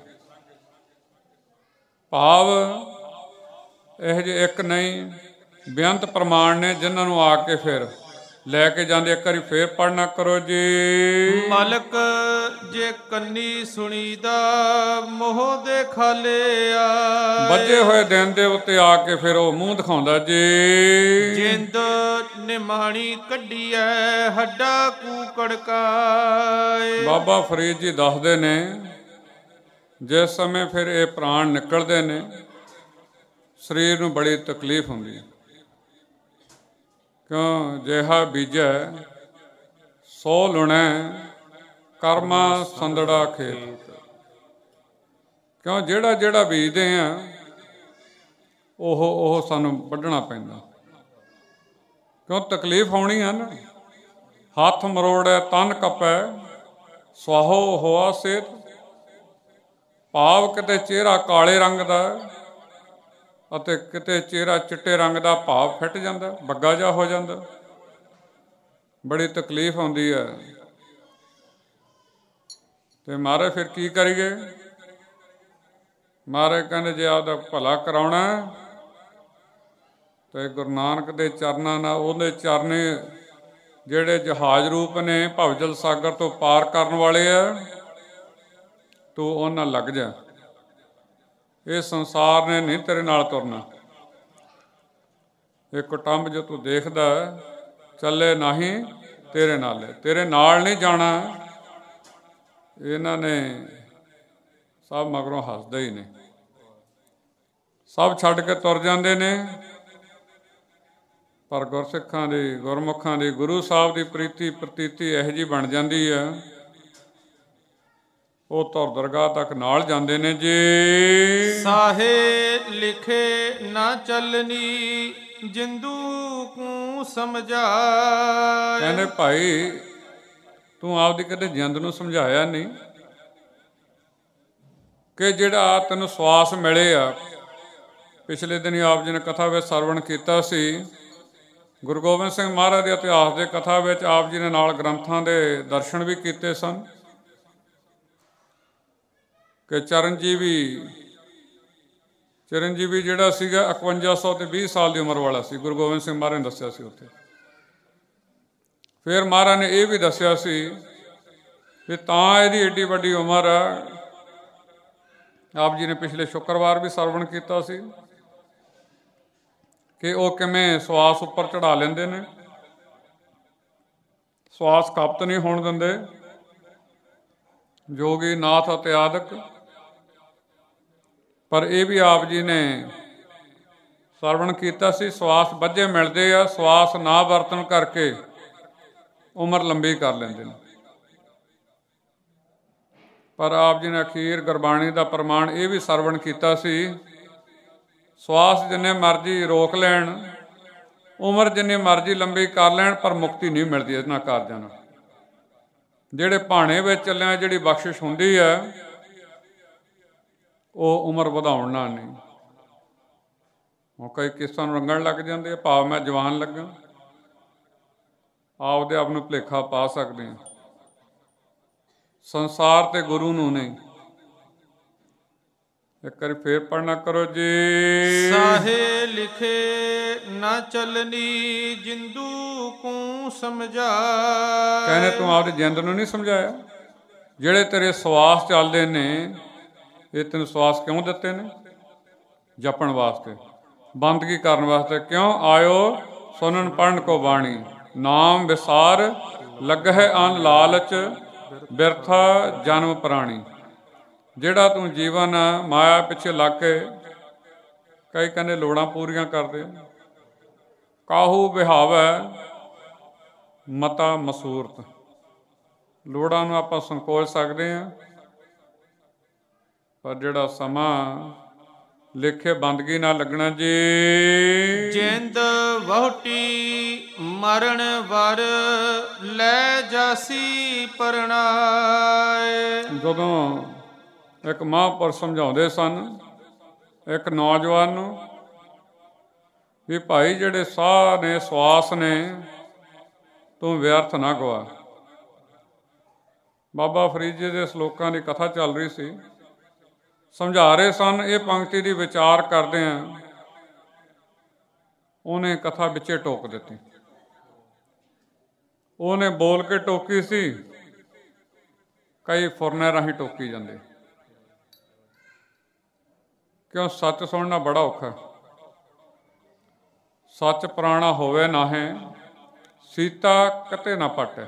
ਭਾਵ ਇਹੋ ਜਿਹੇ ਇੱਕ ਨਹੀਂ, ਬੇਅੰਤ ਪ੍ਰਮਾਣ ਨੇ ਜਿਨ੍ਹਾਂ ਨੂੰ ਆ ਕੇ ਫਿਰ ਲੈ ਕੇ ਜਾਂਦੇ। ਇੱਕ ਵਾਰੀ ਫੇਰ ਪੜ੍ਹਨਾ ਕਰੋ ਜੀ। ਮਲਕ ਜੇ ਕੰਨੀ ਸੁਣੀਦਾ, ਮੋਹ ਦੇ ਖਾਲੇ ਆ। ਬੱਝੇ ਹੋਏ ਦਿਨ ਦੇ ਉੱਤੇ ਆ ਕੇ ਫਿਰ ਉਹ ਮੂੰਹ ਦਿਖਾਉਂਦਾ ਜੀ। ਜਿੰਦ ਨਿਮਾਣੀ ਕੱਢੀ ਐ, ਹੱਡਾ ਕੂਕੜਕਾਏ। ਬਾਬਾ ਫਰੀਦ ਜੀ ਦੱਸਦੇ ਨੇ, ਜਿਸ ਸਮੇਂ ਫਿਰ ਇਹ ਪ੍ਰਾਣ ਨਿਕਲਦੇ ਨੇ, ਸਰੀਰ ਨੂੰ ਬੜੀ ਤਕਲੀਫ ਹੁੰਦੀ ਹੈ। ਕਿਉਂ ਜਿਹਾ ਬੀਜੈ ਸੋ ਲੁਣੈ, ਕਰਮਾ ਸੰਦੜਾ ਖੇਤ। ਕਿਉਂ ਜਿਹੜਾ ਬੀਜਦੇ ਆ ਉਹ ਸਾਨੂੰ ਵੱਢਣਾ ਪੈਂਦਾ। ਕਿਉਂ ਤਕਲੀਫ ਆਉਣੀ ਆ ਨਾ। ਹੱਥ ਮਰੋੜੈ ਤਨ ਕਪੈ, ਸੁਆਹੋ ਹੋਆ ਸੇਤ। ਭਾਵ ਕਿਤੇ ਚਿਹਰਾ ਕਾਲੇ ਰੰਗ ਦਾ ਅਤੇ ਕਿਤੇ ਚਿਹਰਾ ਚਿੱਟੇ ਰੰਗ ਦਾ ਭਾਵ ਫਿੱਟ ਜਾਂਦਾ, ਬੱਗਾ ਜਿਹਾ ਹੋ ਜਾਂਦਾ। ਬੜੀ ਤਕਲੀਫ ਆਉਂਦੀ ਹੈ। ਤੇ ਮਹਾਰਾਜ ਫਿਰ ਕੀ ਕਰੀਏ? ਮਹਾਰਾਜ ਕਹਿੰਦੇ ਜੇ ਆਪਦਾ ਭਲਾ ਕਰਾਉਣਾ ਤੇ ਗੁਰੂ ਨਾਨਕ ਦੇ ਚਰਨਾਂ ਨਾਲ, ਉਹਦੇ ਚਰਨੇ ਜਿਹੜੇ ਜਹਾਜ਼ ਰੂਪ ਨੇ, ਭਵਜਲ ਸਾਗਰ ਤੋਂ ਪਾਰ ਕਰਨ ਵਾਲੇ ਆ, ਤੂੰ ਉਹਨਾਂ ਲੱਗ ਜਾ। ਇਹ ਸੰਸਾਰ ਨੇ ਨਹੀਂ ਤੇਰੇ ਨਾਲ ਤੁਰਨਾ। ਇਹ ਕੁਟੰਬ ਜੋ ਤੂੰ ਦੇਖਦਾ ਚੱਲੇ ਨਾਹੀਂ ਤੇਰੇ ਨਾਲ, ਤੇਰੇ ਨਾਲ ਨਹੀਂ ਜਾਣਾ। ਇਹਨਾਂ ਨੇ ਸਭ ਮਗਰੋਂ ਹੱਸਦੇ ਹੀ ਨੇ, ਸਭ ਛੱਡ ਕੇ ਤੁਰ ਜਾਂਦੇ ਨੇ। ਪਰ ਗੁਰਸਿੱਖਾਂ ਦੀ, ਗੁਰਮੁਖਾਂ ਦੀ, ਗੁਰੂ ਸਾਹਿਬ ਦੀ ਪ੍ਰੀਤੀ ਪ੍ਰਤੀਤੀ ਇਹੋ ਜਿਹੀ ਬਣ ਜਾਂਦੀ ਆ, ਉਹ ਧੁਰ ਦਰਗਾਹ ਤੱਕ ਨਾਲ ਜਾਂਦੇ ਨੇ ਜੀ। ਸਾਹੇ ਲਿਖੇ ਨਾ ਚੱਲਣੀ ਜਿੰਦੂ ਕੂ ਸਮਝਾਏ। ਕਹਿੰਦੇ ਭਾਈ ਤੂੰ ਆਪਦੀ ਕਦੇ ਜਿੰਦ ਨੂੰ ਸਮਝਾਇਆ ਨਹੀਂ ਕਿ ਜਿਹੜਾ ਤੈਨੂੰ ਸਵਾਸ ਮਿਲੇ ਆ। ਪਿਛਲੇ ਦਿਨ ਆਪ ਜੀ ਨੇ ਕਥਾ ਵਿੱਚ ਸਰਵਣ ਕੀਤਾ ਸੀ, ਗੁਰੂ ਗੋਬਿੰਦ ਸਿੰਘ ਮਹਾਰਾਜ ਦੇ ਇਤਿਹਾਸ ਦੇ ਕਥਾ ਵਿੱਚ ਆਪ ਜੀ ਨੇ ਨਾਲ ਗ੍ਰੰਥਾਂ ਦੇ ਦਰਸ਼ਨ ਵੀ ਕੀਤੇ ਸਨ ਕਿ ਚਰਨਜੀਵੀ ਜਿਹੜਾ ਸੀਗਾ 5100 ਤੇ 20 ਸਾਲ ਦੀ ਉਮਰ ਵਾਲਾ ਸੀ। ਗੁਰੂ ਗੋਬਿੰਦ ਸਿੰਘ ਮਹਾਰਾਜ ਨੇ ਦੱਸਿਆ ਸੀ ਉੱਥੇ। ਫਿਰ ਮਹਾਰਾਜ ਨੇ ਇਹ ਵੀ ਦੱਸਿਆ ਸੀ ਵੀ ਤਾਂ ਇਹਦੀ ਏਡੀ ਵੱਡੀ ਉਮਰ ਆ। ਆਪ ਜੀ ਨੇ ਪਿਛਲੇ ਸ਼ੁੱਕਰਵਾਰ ਵੀ ਸਰਵਣ ਕੀਤਾ ਸੀ ਕਿ ਉਹ ਕਿਵੇਂ ਸਵਾਸ ਉੱਪਰ ਚੜਾ ਲੈਂਦੇ ਨੇ, ਸਵਾਸ ਕਪਤ ਨਹੀਂ ਹੋਣ ਦਿੰਦੇ, ਜੋਗੀ ਨਾਥ ਅਤੇ ਆਦਿਕ। ਪਰ ਇਹ ਵੀ ਆਪ ਜੀ ਨੇ ਸਰਵਣ ਕੀਤਾ ਸੀ, ਸਵਾਸ ਬੱਝੇ ਮਿਲਦੇ ਆ, ਸਵਾਸ ਨਾ ਵਰਤਣ ਕਰਕੇ ਉਮਰ ਲੰਬੀ ਕਰ ਲੈਂਦੇ ਨੇ। ਪਰ ਆਪ ਜੀ ਨੇ ਅਖੀਰ ਗੁਰਬਾਣੀ ਦਾ ਪ੍ਰਮਾਣ ਇਹ ਵੀ ਸਰਵਣ ਕੀਤਾ ਸੀ, ਸਵਾਸ ਜਿੰਨੇ ਮਰਜ਼ੀ ਰੋਕ ਲੈਣ, ਉਮਰ ਜਿੰਨੀ ਮਰਜ਼ੀ ਲੰਬੀ ਕਰ ਲੈਣ, ਪਰ ਮੁਕਤੀ ਨਹੀਂ ਮਿਲਦੀ ਇਹਨਾਂ ਕਾਰਜਾਂ ਨਾਲ। ਜਿਹੜੇ ਭਾਣੇ ਵਿੱਚ ਚੱਲਿਆ ਜਿਹੜੀ ਬਖਸ਼ਿਸ਼ ਹੁੰਦੀ ਹੈ ਉਹ ਉਮਰ ਵਧਾਉਣ ਨਾਲ ਨਹੀਂ। ਹੁਣ ਕਈ ਕਿਸਾਂ ਨੂੰ ਰੰਗਣ ਲੱਗ ਜਾਂਦੇ ਆ, ਭਾਵ ਮੈਂ ਜਵਾਨ ਲੱਗਾ, ਆਪਦੇ ਆਪ ਨੂੰ ਭੁਲੇਖਾ ਪਾ ਸਕਦੇ ਹਾਂ। ਸੰਸਾਰ ਤੇ ਗੁਰੂ ਨੂੰ ਨਹੀਂ। ਇੱਕ ਵਾਰੀ ਫੇਰ ਪੜ੍ਹਨਾ ਕਰੋ ਜੀ। ਸਾਹੇ ਲਿਖੇ ਨਾ ਚੱਲਣੀ ਜਿੰਦੂ ਕੂ ਸਮਝਾ। ਕਹਿੰਦੇ ਤੂੰ ਆਪਦੀ ਜਿੰਦ ਨੂੰ ਨਹੀਂ ਸਮਝਾਇਆ। ਜਿਹੜੇ ਤੇਰੇ ਸਵਾਸ ਚੱਲਦੇ ਨੇ, ਇਹ ਤੈਨੂੰ ਸਵਾਸ ਕਿਉਂ ਦਿੱਤੇ ਨੇ? ਜਪਣ ਵਾਸਤੇ, ਬੰਦਗੀ ਕਰਨ ਵਾਸਤੇ। ਕਿਉਂ ਆਇਓ ਸੁਣਨ ਪੜ੍ਹਨ ਕੋ ਬਾਣੀ, ਨਾਮ ਵਿਸਾਰ ਲੱਗਹਿ ਅਨ ਲਾਲਚ, ਬਿਰਥਾ ਜਨਮ ਪ੍ਰਾਣੀ। ਜਿਹੜਾ ਤੂੰ ਜੀਵਨ ਮਾਇਆ ਪਿੱਛੇ ਲੱਗ ਕੇ, ਕਈ ਕਹਿੰਦੇ ਲੋੜਾਂ ਪੂਰੀਆਂ ਕਰਦੇ, ਕਾਹੂ ਵਿਹਾਵੈ ਮਤਾ ਮਸੂਰਤ। ਲੋੜਾਂ ਨੂੰ ਆਪਾਂ ਸੰਕੋਚ ਸਕਦੇ ਹਾਂ, ਪਰ ਜਿਹੜਾ ਸਮਾਂ ਲਿਖੇ ਬੰਦਗੀ ਨਾਲ ਲੱਗਣਾ ਜੀ। ਜਿੰਦ ਵਹੁਟੀ ਮਰਨ ਵਰ ਲੈ ਜਾਸੀ ਪਰਣਾਏ। ਜਦੋਂ ਇੱਕ ਮਹਾਂਪੁਰਸ਼ ਸਮਝਾਉਂਦੇ ਸਨ ਇੱਕ ਨੌਜਵਾਨ ਨੂੰ ਵੀ ਭਾਈ ਜਿਹੜੇ ਸਾਹ ਨੇ, ਸਵਾਸ ਨੇ, ਤੂੰ ਵਿਅਰਥ ਨਾ ਗਵਾ। ਬਾਬਾ ਫਰੀਦ ਜੀ ਦੇ ਸ਼ਲੋਕਾਂ ਦੀ ਕਥਾ ਚੱਲ ਰਹੀ ਸੀ, ਸਮਝਾ ਰਹੇ ਸਨ। ਇਹ ਪੰਕਤੀ ਦੀ ਵਿਚਾਰ ਕਰਦੇ ਹਾਂ, ਉਹਨੇ ਕਥਾ ਵਿੱਚੇ ਟੋਕ ਦਿੱਤੀ। ਉਹਨੇ ਬੋਲ ਕੇ ਟੋਕੀ ਸੀ, ਕਈ ਫੁਰਨੇ ਰਾਹੀਂ ਟੋਕੀ ਜਾਂਦੇ। ਕਿਉਂ? ਸੱਚ ਸੁਣਨਾ ਬੜਾ ਔਖਾ। ਸੱਚ ਪੁਰਾਣਾ ਹੋਵੇ ਨਾਹੇ, ਸੀਤਾ ਕਤੇ ਨਾ ਪਟੇ।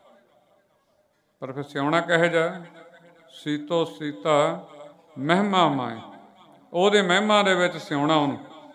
ਪਰ ਫਿਰ ਸਿਉਣਾ ਕਹੇ ਜਾ, ਸੀਤੋ ਸੀਤਾ ਮਹਿਮਾ ਮਾਏ। ਉਹਦੇ ਮਹਿਮਾ ਦੇ ਵਿੱਚ ਸਿਉਣਾ ਉਹਨੂੰ।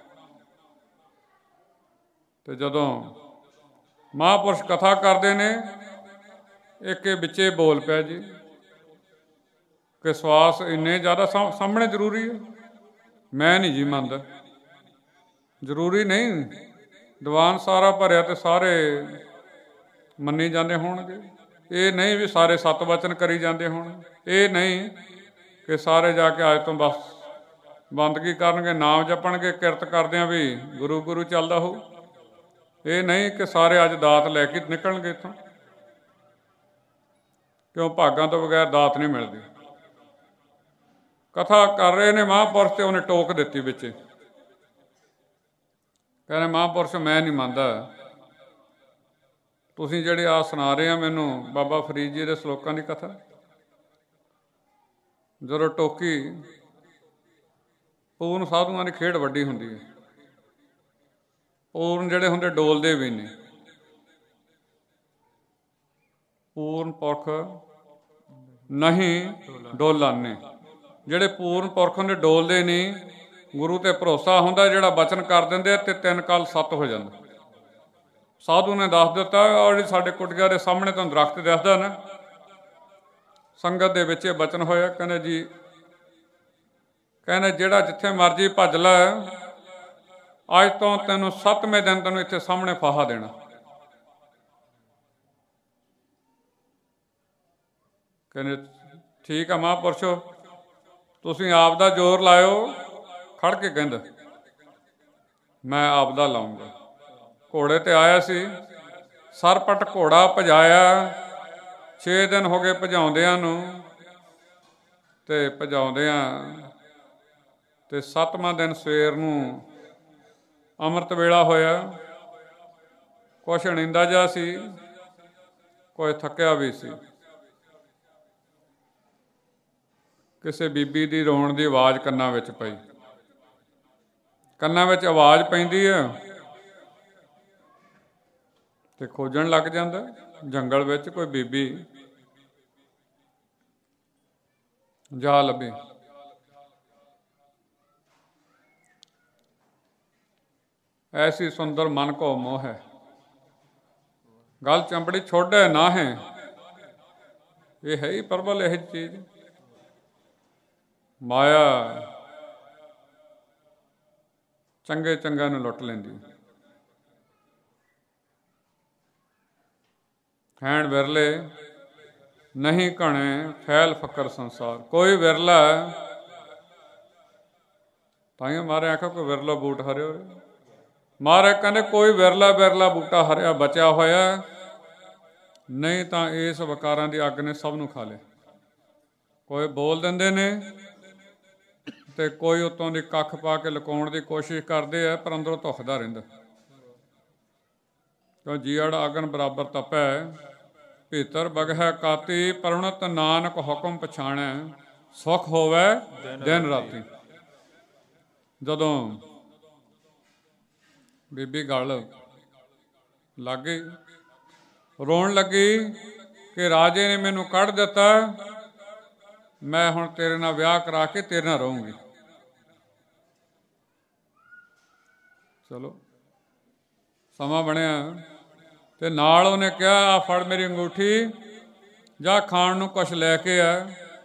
ਤੇ ਜਦੋਂ ਮਹਾਂਪੁਰਸ਼ ਕਥਾ ਕਰਦੇ ਨੇ, ਇੱਕ ਇਹ ਵਿੱਚੇ ਬੋਲ ਪਿਆ ਜੀ ਕਿ ਸਵਾਸ ਇੰਨੇ ਜ਼ਿਆਦਾ ਸਾਹਮਣੇ ਜ਼ਰੂਰੀ ਹੈ। ਮੈਂ ਨਹੀਂ ਜੀ ਮੰਨਦਾ, ਜ਼ਰੂਰੀ ਨਹੀਂ। ਦੀਵਾਨ ਸਾਰਾ ਭਰਿਆ ਤੇ ਸਾਰੇ ਮੰਨੀ ਜਾਂਦੇ ਹੋਣਗੇ। ਇਹ ਨਹੀਂ ਵੀ ਸਾਰੇ ਸਤ ਵਚਨ ਕਰੀ ਜਾਂਦੇ ਹੋਣ। ਇਹ ਨਹੀਂ ਕਿ ਸਾਰੇ ਜਾ ਕੇ ਅੱਜ ਤੋਂ ਬਸ ਬੰਦਗੀ ਕਰਨਗੇ, ਨਾਮ ਜਪਣਗੇ, ਕਿਰਤ ਕਰਦਿਆਂ ਵੀ ਗੁਰੂ ਗੁਰੂ ਚੱਲਦਾ ਹੋਊ। ਇਹ ਨਹੀਂ ਕਿ ਸਾਰੇ ਅੱਜ ਦਾਤ ਲੈ ਕੇ ਨਿਕਲਣਗੇ ਇੱਥੋਂ। ਕਿਉਂ? ਭਾਗਾਂ ਤੋਂ ਬਗੈਰ ਦਾਤ ਨਹੀਂ ਮਿਲਦੀ। ਕਥਾ ਕਰ ਰਹੇ ਨੇ ਮਹਾਂਪੁਰਸ਼ ਤੇ ਉਹਨੇ ਟੋਕ ਦਿੱਤੀ ਵਿੱਚ। ਕਹਿੰਦੇ ਮਹਾਂਪੁਰਸ਼ ਮੈਂ ਨਹੀਂ ਮੰਨਦਾ, ਤੁਸੀਂ ਜਿਹੜੇ ਆ ਸੁਣਾ ਰਹੇ ਆ ਮੈਨੂੰ ਬਾਬਾ ਫਰੀਦ ਜੀ ਦੇ ਸ਼ਲੋਕਾਂ ਦੀ ਕਥਾ। ਜਦੋਂ ਟੋਕੀ, ਪੂਰਨ ਸਾਧੂਆਂ ਦੀ ਖੇਡ ਵੱਡੀ ਹੁੰਦੀ ਹੈ। ਪੂਰਨ ਜਿਹੜੇ ਹੁੰਦੇ ਡੋਲਦੇ ਵੀ ਨਹੀਂ। ਪੂਰਨ ਪੁਰਖ ਨਹੀਂ ਡੋਲਾਨੇ, ਜਿਹੜੇ ਪੂਰਨ ਪੁਰਖ ਹੁੰਦੇ ਡੋਲਦੇ ਨਹੀਂ। ਗੁਰੂ ਤੇ ਭਰੋਸਾ ਹੁੰਦਾ, ਜਿਹੜਾ ਬਚਨ ਕਰ ਦਿੰਦੇ ਤੇ 3 ਕਾਲ 7 ਹੋ ਜਾਂਦਾ। ਸਾਧੂ ਨੇ ਦੱਸ ਦਿੱਤਾ, ਔਰ ਸਾਡੇ ਕੁਟੀਆਂ ਦੇ ਸਾਹਮਣੇ ਤੁਹਾਨੂੰ ਦਰਖਤ ਦਿਸਦਾ ਨਾ, ਸੰਗਤ ਦੇ ਵਿੱਚ ਇਹ ਬਚਨ ਹੋਇਆ। ਕਹਿੰਦੇ ਜੀ, ਕਹਿੰਦੇ ਜਿਹੜਾ ਜਿੱਥੇ ਮਰਜੀ ਭੱਜ ਲੈ, ਅੱਜ ਤੋਂ ਤੈਨੂੰ 7ਵੇਂ ਦਿਨ ਤੈਨੂੰ ਇੱਥੇ ਸਾਹਮਣੇ ਫਾਹਾ ਦੇਣਾ। ਕਹਿੰਦੇ ਠੀਕ ਆ ਮਹਾਂਪੁਰਸ਼ੋ, ਤੁਸੀਂ ਆਪ ਦਾ ਜ਼ੋਰ ਲਾਇਓ। ਖੜ ਕੇ ਕਹਿੰਦਾ ਮੈਂ ਆਪ ਦਾ ਲਾਊਂਗਾ। ਘੋੜੇ ਤੇ ਆਇਆ ਸੀ, ਸਰਪਟ ਘੋੜਾ ਭਜਾਇਆ। 6 ਦਿਨ ਹੋ ਗਏ ਭਜਾਉਂਦਿਆਂ ਨੂੰ, ਤੇ ਭਜਾਉਂਦਿਆਂ ਤੇ 7ਵਾਂ ਦਿਨ ਸਵੇਰ ਨੂੰ ਅੰਮ੍ਰਿਤ ਵੇਲਾ ਹੋਇਆ। ਕੁਛ ਅਣਿੰਦਾ ਜਿਹਾ ਸੀ, ਕੋਈ ਥੱਕਿਆ ਵੀ ਸੀ। ਕਿਸੇ ਬੀਬੀ ਦੀ ਰੋਣ ਦੀ ਆਵਾਜ਼ ਕੰਨਾਂ ਵਿੱਚ ਪਈ। ਕੰਨਾਂ ਵਿੱਚ ਆਵਾਜ਼ ਪੈਂਦੀ ਹੈ ਤੇ ਖੋਜਣ ਲੱਗ ਜਾਂਦਾ। ਜੰਗਲ ਵਿੱਚ ਕੋਈ ਬੀਬੀ ਜਾ ਲੱਭੀ। ਐਸੀ ਸੁੰਦਰ ਮਨ ਕੋ ਮੋਹ ਹੈ, ਗਲ ਚੰਬੜੀ ਛੋੜੇ ਨਾ ਹੈ। ਇਹ ਹੈ ਹੀ ਪ੍ਰਬਲ ਇਹ ਚੀਜ਼, ਮਾਇਆ ਚੰਗੇ ਚੰਗਾ ਨੂੰ ਲੁੱਟ ਲੈਂਦੀ। ਹੈਣ ਵਿਰਲੇ ਨਹੀਂ ਘਣੇ ਫੈਲ ਫਕਰ ਸੰਸਾਰ। ਕੋਈ ਵਿਰਲਾ, ਤਾਈਓ ਮਾਰੇ ਆਖਿਆ ਕੋਈ ਵਿਰਲਾ ਬੂਟ ਹਰਿਓ। ਮਹਾਰਾਜ ਕਹਿੰਦੇ ਕੋਈ ਵਿਰਲਾ ਬੂਟਾ ਹਰਿਆ ਬਚਿਆ ਹੋਇਆ, ਨਹੀਂ ਤਾਂ ਇਸ ਵਿਕਾਰਾਂ ਦੀ ਅੱਗ ਨੇ ਸਭ ਨੂੰ ਖਾ ਲਿਆ। ਕੋਈ ਬੋਲ ਦਿੰਦੇ ਨੇ ਤੇ ਕੋਈ ਉੱਤੋਂ ਦੀ ਕੱਖ ਪਾ ਕੇ ਲੁਕਾਉਣ ਦੀ ਕੋਸ਼ਿਸ਼ ਕਰਦੇ ਆ, ਪਰ ਅੰਦਰੋਂ ਧੁਖਦਾ ਰਹਿੰਦਾ। ਕਿਉਂ ਜੀਅੜ ਅਗਨ ਬਰਾਬਰ ਤਪੈ, ਭੀਤਰ ਬਗਹਿ ਕਾਤੀ। ਪਰਣਤ ਨਾਨਕ ਹੁਕਮ ਪਛਾਣੈ, ਸੁਖ ਹੋਵੇ ਦਿਨ ਰਾਤੀ। ਜਦੋਂ ਬੀਬੀ ਗੱਲ ਲੱਗ ਗਈ, ਰੋਣ ਲੱਗੀ ਕਿ ਰਾਜੇ ਨੇ ਮੈਨੂੰ ਕੱਢ ਦਿੱਤਾ, ਮੈਂ ਹੁਣ ਤੇਰੇ ਨਾਲ ਵਿਆਹ ਕਰਾ ਕੇ ਤੇਰੇ ਨਾਲ ਰਹੂੰਗੀ। ਚਲੋ ਸਮਾਂ ਬਣਿਆ ਤੇ ਨਾਲ ਉਹਨੇ ਕਿਹਾ ਆ ਫੜ ਮੇਰੀ ਅੰਗੂਠੀ, ਜਾ ਖਾਣ ਨੂੰ ਕੁਛ ਲੈ ਕੇ ਆ।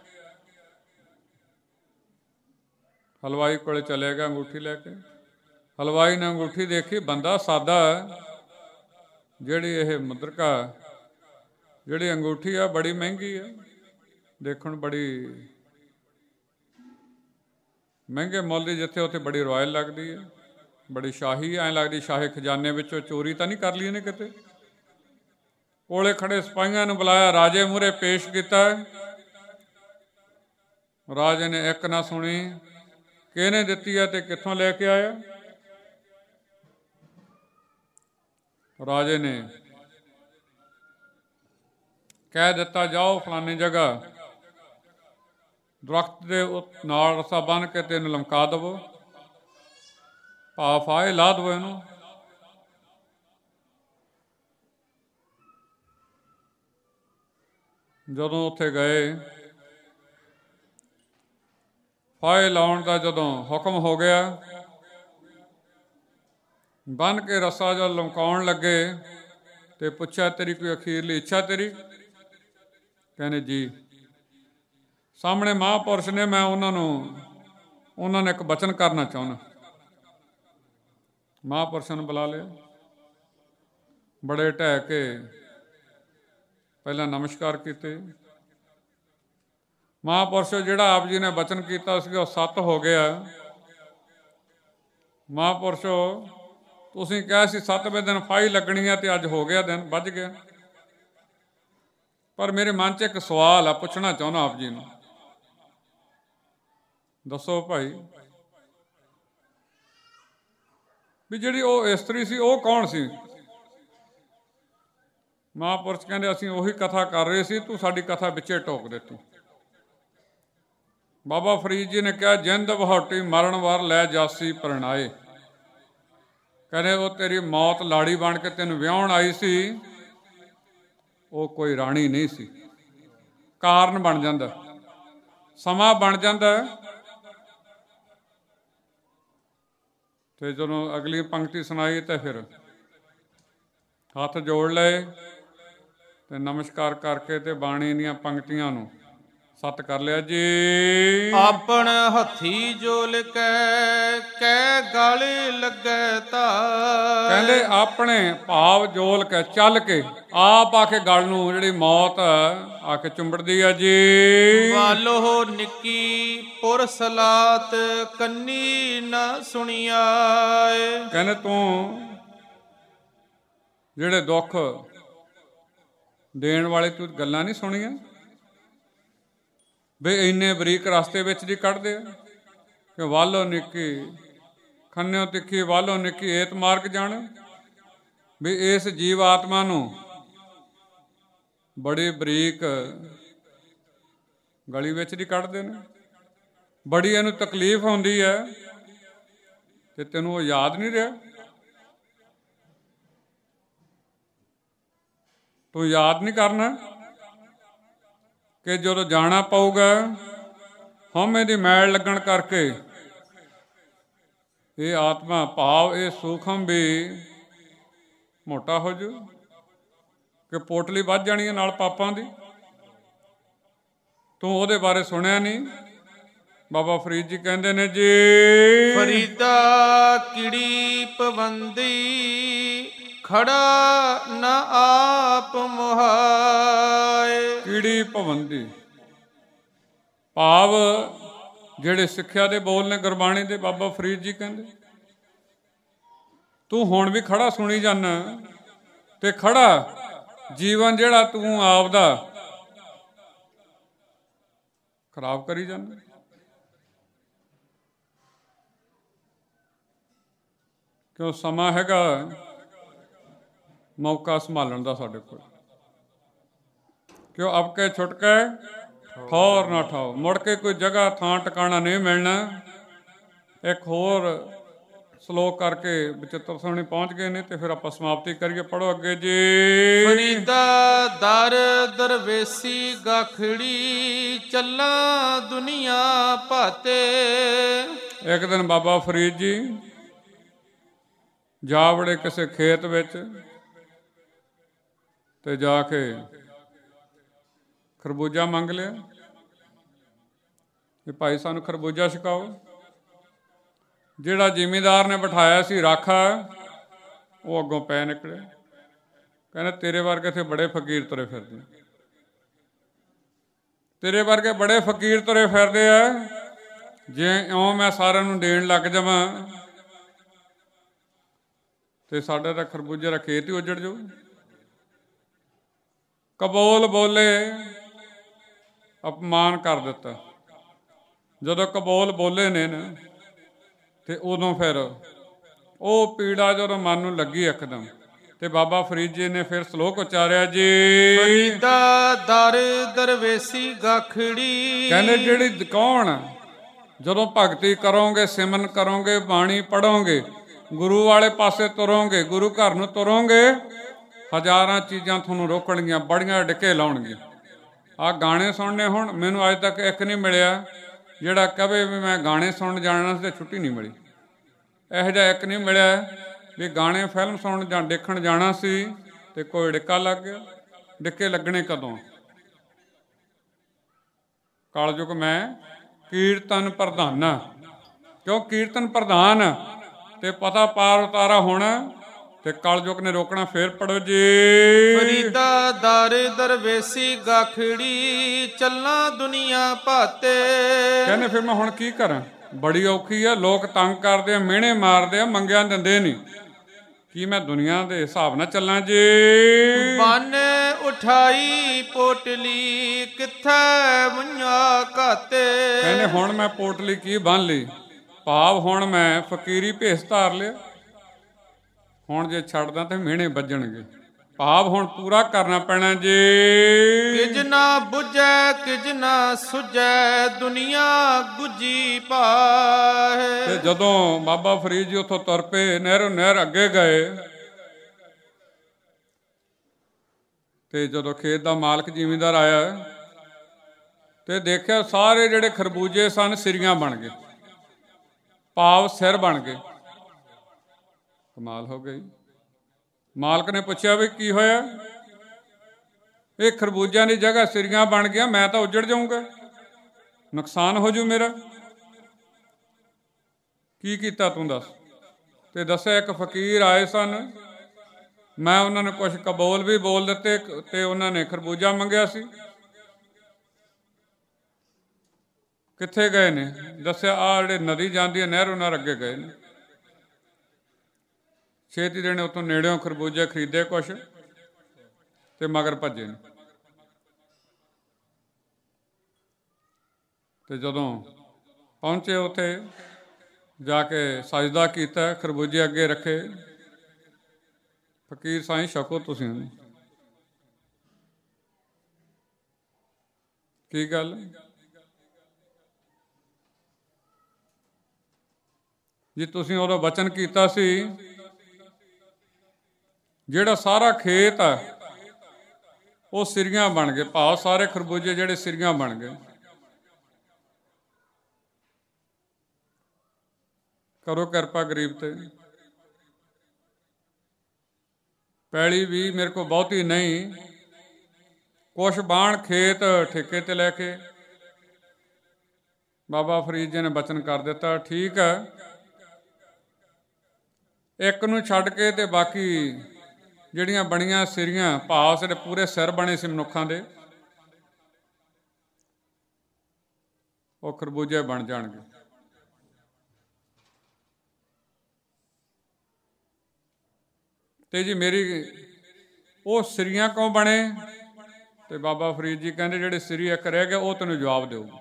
ਹਲਵਾਈ ਕੋਲੇ ਚਲੇ ਗਿਆ ਅੰਗੂਠੀ ਲੈ ਕੇ। ਹਲਵਾਈ ਨੇ ਅੰਗੂਠੀ ਦੇਖੀ, ਬੰਦਾ ਸਾਦਾ, ਜਿਹੜੀ ਇਹ ਮੁਦਰਕਾ ਜਿਹੜੀ ਅੰਗੂਠੀ ਆ ਬੜੀ ਮਹਿੰਗੀ ਆ, ਦੇਖਣ ਬੜੀ ਮਹਿੰਗੇ ਮੁੱਲ ਦੀ, ਜਿੱਥੇ ਉੱਥੇ ਬੜੀ ਰਾਇਲ ਲੱਗਦੀ ਹੈ, ਬੜੀ ਸ਼ਾਹੀ। ਐਂ ਲੱਗਦੀ ਸ਼ਾਹੀ ਖਜ਼ਾਨੇ ਵਿੱਚੋਂ ਚੋਰੀ ਤਾਂ ਨਹੀਂ ਕਰ ਲਈ ਇਹਨੇ ਕਿਤੇ। ਕੋਲੇ ਖੜੇ ਸਿਪਾਹੀਆਂ ਨੂੰ ਬੁਲਾਇਆ, ਰਾਜੇ ਮੂਹਰੇ ਪੇਸ਼ ਕੀਤਾ। ਰਾਜੇ ਨੇ ਇੱਕ ਨਾ ਸੁਣੀ, ਕਿਹਨੇ ਦਿੱਤੀ ਹੈ ਤੇ ਕਿੱਥੋਂ ਲੈ ਕੇ ਆਇਆ। ਰਾਜੇ ਨੇ ਕਹਿ ਦਿੱਤਾ, ਜਾਓ ਫਲਾਨੀ ਜਗ੍ਹਾ ਦਰਖਤ ਦੇ ਨਾਲ ਰੱਸਾ ਬੰਨ੍ਹ ਕੇ ਤੇ ਇਹਨੂੰ ਲਮਕਾ ਦੇਵੋ, ਭਾਫ ਆਏ ਲਾ ਦੇਵੋ ਇਹਨੂੰ। ਜਦੋਂ ਉੱਥੇ ਗਏ, ਫਾਹੇ ਲਾਉਣ ਦਾ ਜਦੋਂ ਹੁਕਮ ਹੋ ਗਿਆ, ਬੰਨ੍ਹ ਕੇ ਰੱਸਾ ਜਦੋਂ ਲਮਕਾਉਣ ਲੱਗੇ ਤੇ ਪੁੱਛਿਆ, ਤੇਰੀ ਕੋਈ ਅਖੀਰਲੀ ਇੱਛਾ ਤੇਰੀ? ਕਹਿੰਦੇ ਜੀ ਸਾਹਮਣੇ ਮਹਾਂਪੁਰਸ਼ ਨੇ, ਮੈਂ ਉਹਨਾਂ ਨੇ ਇੱਕ ਬਚਨ ਕਰਨਾ ਚਾਹੁੰਦਾ। ਮਹਾਂਪੁਰਸ਼ਾਂ ਨੂੰ ਬੁਲਾ ਲਿਆ, ਬੜੇ ਢਹਿ ਕੇ ਪਹਿਲਾਂ ਨਮਸਕਾਰ ਕੀਤੇ। ਮਹਾਂਪੁਰਸ਼ ਜਿਹੜਾ ਆਪ ਜੀ ਨੇ ਬਚਨ ਕੀਤਾ ਸੀ ਉਹ ਸੱਤ ਹੋ ਗਿਆ। ਮਹਾਂਪੁਰਸ਼ੋ ਤੁਸੀਂ ਕਿਹਾ ਸੀ 7ਵੇਂ ਦਿਨ ਫਾਹੀ ਲੱਗਣੀ ਹੈ ਤੇ ਅੱਜ ਹੋ ਗਿਆ, ਦਿਨ ਵੱਜ ਗਿਆ। ਪਰ ਮੇਰੇ ਮਨ 'ਚ ਇੱਕ ਸਵਾਲ ਆ, ਪੁੱਛਣਾ ਚਾਹੁੰਦਾ ਆਪ ਜੀ ਨੂੰ। ਦੱਸੋ ਭਾਈ, ਵੀ ਜਿਹੜੀ ਉਹ ਇਸਤਰੀ ਸੀ ਉਹ ਕੌਣ ਸੀ? ਮਹਾਂਪੁਰਸ਼ ਕਹਿੰਦੇ ਅਸੀਂ ਉਹੀ ਕਥਾ ਕਰ ਰਹੇ ਸੀ, ਤੂੰ ਸਾਡੀ ਕਥਾ ਵਿੱਚੇ ਟੋਕ ਦਿੱਤੀ। ਬਾਬਾ ਫਰੀਦ ਜੀ ਨੇ ਕਿਹਾ, ਜਿੰਦ ਵਹੌਟੀ ਮਰਨ ਵਾਰ ਲੈ ਜਾਸੀ ਪਰਣਾਏ। ਕਹਿੰਦੇ ਉਹ ਤੇਰੀ ਮੌਤ ਲਾੜੀ ਬਣ ਕੇ ਤੈਨੂੰ ਵਿਆਹੁਣ ਆਈ ਸੀ, ਉਹ ਕੋਈ ਰਾਣੀ ਨਹੀਂ ਸੀ। ਕਾਰਨ ਬਣ ਜਾਂਦਾ, ਸਮਾਂ ਬਣ ਜਾਂਦਾ। ਤੇ ਜਦੋਂ ਅਗਲੀ ਪੰਕਤੀ ਸੁਣਾਈ ਤੇ ਫਿਰ ਹੱਥ ਜੋੜ ਲਏ ਤੇ ਨਮਸਕਾਰ ਕਰਕੇ ਤੇ ਬਾਣੀ ਦੀਆਂ ਪੰਕਤੀਆਂ ਨੂੰ ਸਤ ਕਰ ਲਿਆ ਜੀ। ਆਪਣ ਹੱਥੀ ਜੋਲ ਕੈ ਗਾਲੇ ਲੱਗੈ ਧਾਰ। ਕਹਿੰਦੇ ਆਪਣੇ ਭਾਵ ਜੋਲ ਕੇ ਚੱਲ ਕੇ ਆਪ ਆ ਕੇ ਗਲ ਨੂੰ ਜਿਹੜੀ ਮੌਤ ਆ ਕੇ ਚੁੰਬੜਦੀ ਆ ਜੀ। ਵਾਲੋ ਨਿੱਕੀ ਪੁਰ ਸਲਾਤ ਕੰਨੀ ਨਾ ਸੁਣੀਆਏ। ਕਹਿੰਦੇ ਤੂੰ ਜਿਹੜੇ ਦੁੱਖ ਦੇਣ ਵਾਲੇ ਤੂੰ ਗੱਲਾਂ ਨਹੀਂ ਸੁਣੀਆਂ ਵੀ ਇੰਨੇ ਬਰੀਕ ਰਸਤੇ ਵਿੱਚ ਦੀ ਕੱਢਦੇ ਆ ਕਿ ਵਾਲੋ ਨਿੱਕੀ ਖੰਨਿਓ ਤਿੱਖੀ ਵਾਲੋ ਨਿੱਕੀ ਏਤ ਮਾਰਗ ਜਾਣ, ਵੀ ਇਸ ਜੀਵ ਆਤਮਾ ਨੂੰ ਬੜੀ ਬਰੀਕ ਗਲੀ ਵਿੱਚ ਦੀ ਕੱਢਦੇ ਨੇ। ਬੜੀ ਇਹਨੂੰ ਤਕਲੀਫ ਹੁੰਦੀ ਹੈ ਤੇ ਤੈਨੂੰ ਉਹ ਯਾਦ ਨਹੀਂ ਰਿਹਾ। ਤੂੰ ਯਾਦ ਨਹੀਂ ਕਰਨਾ ਕਿ ਜਦੋਂ ਜਾਣਾ ਪਊਗਾ ਹਉਮੈ ਦੀ ਮੈਲ ਲੱਗਣ ਕਰਕੇ ਇਹ ਆਤਮਾ ਭਾਵ ਇਹ ਸੂਖਮ ਵੀ ਮੋਟਾ ਹੋ ਜੂ, ਕਿ ਪੋਟਲੀ ਵੱਧ ਜਾਣੀ ਹੈ ਨਾਲ ਪਾਪਾਂ ਦੀ। ਤੂੰ ਉਹਦੇ ਬਾਰੇ ਸੁਣਿਆ ਨਹੀਂ। ਬਾਬਾ ਫਰੀਦ ਜੀ ਕਹਿੰਦੇ ਨੇ ਜੀ, ਫਰੀਦਾ ਕਿੜੀ ਪਵੰਦੀ ਖੜਾ ਨਾ ਆਪ ਮੁਹਾਏ। ਕੀੜੀ ਭਵੰਦੀ ਭਾਵ ਜਿਹੜੇ ਸਿੱਖਿਆ ਦੇ ਬੋਲ ਨੇ ਗੁਰਬਾਣੀ ਦੇ, ਬਾਬਾ ਫਰੀਦ ਜੀ ਕਹਿੰਦੇ ਤੂੰ ਹੁਣ ਵੀ ਖੜਾ ਸੁਣੀ ਜਾਂਦਾ ਤੇ ਖੜਾ ਜੀਵਨ ਜਿਹੜਾ ਤੂੰ ਆਪਦਾ ਖਰਾਬ ਕਰੀ ਜਾਂਦਾ। ਕਿਉਂ ਸਮਾਂ ਹੈਗਾ ਮੌਕਾ ਸੰਭਾਲਣ ਦਾ ਸਾਡੇ ਕੋਲ। ਕਿਉਂ ਅਬ ਕੇ ਛੁਟਕੇ ਠੌਰ ਨਾ ਠਾਓ, ਮੁੜ ਕੇ ਕੋਈ ਜਗ੍ਹਾ ਥਾਂ ਟਿਕਾਣਾ ਨਹੀਂ ਮਿਲਣਾ। ਇੱਕ ਹੋਰ ਸਲੋਕ ਕਰਕੇ ਬਚਿੱਤਰ ਸੋਹਣੀ ਪਹੁੰਚ ਗਏ ਨੇ ਤੇ ਫਿਰ ਆਪਾਂ ਸਮਾਪਤੀ ਕਰੀਏ। ਪੜੋ ਅੱਗੇ ਜੀ। ਫਰੀਦਾ ਦਰ ਦਰਵੇਸੀ ਗਾਖੜੀ ਚੱਲਾਂ ਦੁਨੀਆ ਭਾਤੇ। ਇੱਕ ਦਿਨ ਬਾਬਾ ਫਰੀਦ ਜੀ ਜਾ ਵੜੇ ਕਿਸੇ ਖੇਤ ਵਿੱਚ ਤੇ ਜਾ ਕੇ ਖਰਬੂਜਾ ਮੰਗ ਲਿਆ ਕਿ ਭਾਈ ਸਾਨੂੰ ਖਰਬੂਜਾ ਛਕਾਓ। ਜਿਹੜਾ ਜ਼ਿਮੀਂਦਾਰ ਨੇ ਬਿਠਾਇਆ ਸੀ ਰਾਖਾ ਉਹ ਅੱਗੋਂ ਪੈ ਨਿਕਲੇ। ਕਹਿੰਦਾ ਤੇਰੇ ਵਰਗੇ ਇੱਥੇ ਬੜੇ ਫਕੀਰ ਤੁਰੇ ਫਿਰਦੇ, ਤੇਰੇ ਵਰਗੇ ਬੜੇ ਫਕੀਰ ਤੁਰੇ ਫਿਰਦੇ ਆ, ਜੇ ਇਉਂ ਮੈਂ ਸਾਰਿਆਂ ਨੂੰ ਦੇਣ ਲੱਗ ਜਾਵਾਂ ਤੇ ਸਾਡਾ ਤਾਂ ਖਰਬੂਜੇ ਦਾ ਖੇਤ ਹੀ ਉੱਜੜ ਜਾਊ। ਕਬੋਲ ਬੋਲੇ, ਅਪਮਾਨ ਕਰ ਦਿੱਤਾ। ਜਦੋਂ ਕਬੋਲ ਬੋਲੇ ਨੇ ਨਾ ਤੇ ਉਦੋਂ ਫਿਰ ਉਹ ਪੀੜਾ ਜਦੋਂ ਮਨ ਨੂੰ ਲੱਗੀ ਇੱਕਦਮ ਤੇ ਬਾਬਾ ਫਰੀਦ ਜੀ ਨੇ ਫਿਰ ਸਲੋਕ ਉਚਾਰਿਆ ਜੀ। ਫਰੀਦਾ ਦਰ ਦਰਵੇਸੀ ਗਾਖੜੀ। ਕਹਿੰਦੇ ਜਿਹੜੀ ਕੌਣ ਜਦੋਂ ਭਗਤੀ ਕਰੋਗੇ, ਸਿਮਰਨ ਕਰੋਗੇ, ਬਾਣੀ ਪੜੋਗੇ, ਗੁਰੂ ਵਾਲੇ ਪਾਸੇ ਤੁਰੋਗੇ, ਗੁਰੂ ਘਰ ਨੂੰ ਤੁਰੋਗੇ, ਹਜ਼ਾਰਾਂ ਚੀਜ਼ਾਂ ਤੁਹਾਨੂੰ ਰੋਕਣਗੀਆਂ, ਬੜੀਆਂ ਡਿੱਕੇ ਲਾਉਣਗੀਆਂ। ਆਹ ਗਾਣੇ ਸੁਣਨੇ ਹੁਣ ਮੈਨੂੰ ਅੱਜ ਤੱਕ ਇੱਕ ਨਹੀਂ ਮਿਲਿਆ ਜਿਹੜਾ ਕਹੇ ਵੀ ਮੈਂ ਗਾਣੇ ਸੁਣਨ ਜਾਣਾ ਸੀ ਤੇ ਛੁੱਟੀ ਨਹੀਂ ਮਿਲੀ। ਇਹੋ ਜਿਹਾ ਇੱਕ ਨਹੀਂ ਮਿਲਿਆ ਵੀ ਗਾਣੇ ਫਿਲਮ ਸੁਣਨ ਜਾਂ ਦੇਖਣ ਜਾਣਾ ਸੀ ਤੇ ਕੋਈ ਡਿੱਕਾ ਲੱਗ ਗਿਆ। ਡਿੱਕੇ ਲੱਗਣੇ ਕਦੋਂ? ਕਲਯੁਗ ਮੈਂ ਕੀਰਤਨ ਪ੍ਰਧਾਨਾ। ਕਿਉਂ ਕੀਰਤਨ ਪ੍ਰਧਾਨ ਤੇ ਪਤਾ ਪਾਰ ਉਤਾਰਾ ਹੋਣਾ ਤੇ ਕਲਯੁਗ ਨੇ ਰੋਕਣਾ। ਫੇਰ ਪੜੋ ਜੀ। ਫਰੀਦਾ ਦਰ ਦਰਵੇਸੀ ਗਾਖੜੀ ਚੱਲਾਂ ਦੁਨੀਆ ਭਾਤੇ। ਕਹਿੰਦੇ ਫਿਰ ਮੈਂ ਹੁਣ ਕੀ ਕਰਾਂ? ਬੜੀ ਔਖੀ ਆ, ਲੋਕ ਤੰਗ ਕਰਦੇ ਆ, ਮਿਹਣੇ ਮਾਰਦੇ ਆ, ਮੰਗਿਆ ਦਿੰਦੇ ਨਹੀਂ। ਕੀ ਮੈਂ ਦੁਨੀਆ ਦੇ ਹਿਸਾਬ ਨਾਲ ਚੱਲਾਂ ਜੀ? ਬੰਨ ਉਠਾਈ ਪੋਟਲੀ ਕਿੱਥੇ ਮੁੰਨਾ ਘਾਤੇ। ਕਹਿੰਦੇ ਹੁਣ ਮੈਂ ਪੋਟਲੀ ਕੀ ਬੰਨ ਲਈ, ਭਾਵ ਹੁਣ ਮੈਂ ਫਕੀਰੀ ਭੇਸ ਧਾਰ ਲਿਆ। ਹੁਣ ਜੇ ਛੱਡਦਾ ਤੇ ਮਿਹਣੇ ਵੱਜਣਗੇ। ਭਾਵ ਹੁਣ ਪੂਰਾ ਕਰਨਾ ਪੈਣਾ ਜੀ। ਕਿਜ ਨਾ ਬੁਝੈ ਕਿਜ ਨਾ ਸੁਝੈ ਦੁਨੀਆ ਗੁਜੀ ਪਾਹੇ। ਤੇ ਜਦੋਂ ਬਾਬਾ ਫਰੀਦ ਜੀ ਉੱਥੋਂ ਤੁਰ ਪਏ, ਨਹਿਰੋਂ ਨਹਿਰ ਅੱਗੇ ਗਏ, ਤੇ ਜਦੋਂ ਖੇਤ ਦਾ ਮਾਲਕ ਜ਼ਿਮੀਂਦਾਰ ਆਇਆ ਤੇ ਦੇਖਿਆ ਸਾਰੇ ਜਿਹੜੇ ਖਰਬੂਜੇ ਸਨ ਸਿਰੀਆਂ ਬਣ ਗਏ, ਭਾਵ ਸਿਰ ਬਣ ਗਏ। ਕਮਾਲ ਹੋ ਗਈ। ਮਾਲਕ ਨੇ ਪੁੱਛਿਆ ਵੀ ਕੀ ਹੋਇਆ? ਇਹ ਖਰਬੂਜਿਆਂ ਦੀ ਜਗ੍ਹਾ ਸਿਰੀਆਂ ਬਣ ਗਿਆ, ਮੈਂ ਤਾਂ ਉੱਜੜ ਜਾਊਂਗਾ, ਨੁਕਸਾਨ ਹੋ ਜੂ ਮੇਰਾ। ਕੀ ਕੀਤਾ ਤੂੰ ਦੱਸ? ਤੇ ਦੱਸਿਆ ਇੱਕ ਫਕੀਰ ਆਏ ਸਨ, ਮੈਂ ਉਹਨਾਂ ਨੂੰ ਕੁਝ ਕਬੂਲ ਵੀ ਬੋਲ ਦਿੱਤੇ ਤੇ ਉਹਨਾਂ ਨੇ ਖਰਬੂਜਾ ਮੰਗਿਆ ਸੀ। ਕਿੱਥੇ ਗਏ ਨੇ? ਦੱਸਿਆ ਆਹ ਜਿਹੜੇ ਨਦੀ ਜਾਂਦੀ ਹੈ ਨਹਿਰੋਂ ਨਾਲ ਅੱਗੇ ਗਏ ਨੇ। ਛੇਤੀ ਦੇਣੇ ਉੱਥੋਂ ਨੇੜਿਓਂ ਖਰਬੂਜੇ ਖਰੀਦੇ ਕੁਛ ਤੇ ਮਗਰ ਭੱਜੇ ਨੇ। ਤੇ ਜਦੋਂ ਪਹੁੰਚੇ ਉੱਥੇ ਜਾ ਕੇ ਸਜਦਾ ਕੀਤਾ, ਖਰਬੂਜੇ ਅੱਗੇ ਰੱਖੇ। ਫਕੀਰ ਸਾਈਂ ਛਕੋ ਤੁਸੀਂ। ਕੀ ਗੱਲ? ਜੀ ਤੁਸੀਂ ਉਦੋਂ ਵਚਨ ਕੀਤਾ ਸੀ ਜਿਹੜਾ ਸਾਰਾ ਖੇਤ ਆ ਉਹ ਸਿਰੀਆਂ ਬਣ ਗਏ, ਭਾਵ ਸਾਰੇ ਖਰਬੂਜੇ ਜਿਹੜੇ ਸਿਰੀਆਂ ਬਣ ਗਏ। ਕਰੋ ਕਿਰਪਾ ਗਰੀਬ ਤੇ। ਪੈਲੀ ਵੀ ਮੇਰੇ ਕੋਲ ਬਹੁਤੀ ਨਹੀਂ, ਕੁਛ ਬਾਣ ਖੇਤ ਠੇਕੇ ਤੇ ਲੈ ਕੇ ਬਾਬਾ ਫਰੀਦ ਜੀ ਨੇ ਬਚਨ ਕਰ ਦਿੱਤਾ, ਠੀਕ ਹੈ, ਇੱਕ ਨੂੰ ਛੱਡ ਕੇ ਤੇ ਬਾਕੀ ਜਿਹੜੀਆਂ ਬਣੀਆਂ ਸਿਰੀਆਂ, ਭਾਵ ਜਿਹੜੇ ਪੂਰੇ ਸਿਰ ਬਣੇ ਸੀ ਮਨੁੱਖਾਂ ਦੇ, ਉਹ ਖਰਬੂਜੇ ਬਣ ਜਾਣਗੇ। ਤੇ ਜੀ ਮੇਰੀ ਉਹ ਸਿਰੀਆਂ ਕਿਉਂ ਬਣੇ? ਤੇ ਬਾਬਾ ਫਰੀਦ ਜੀ ਕਹਿੰਦੇ ਜਿਹੜੇ ਸਿਰੀ ਇੱਕ ਰਹਿ ਗਿਆ ਉਹ ਤੈਨੂੰ ਜਵਾਬ ਦੇਊਗੀ।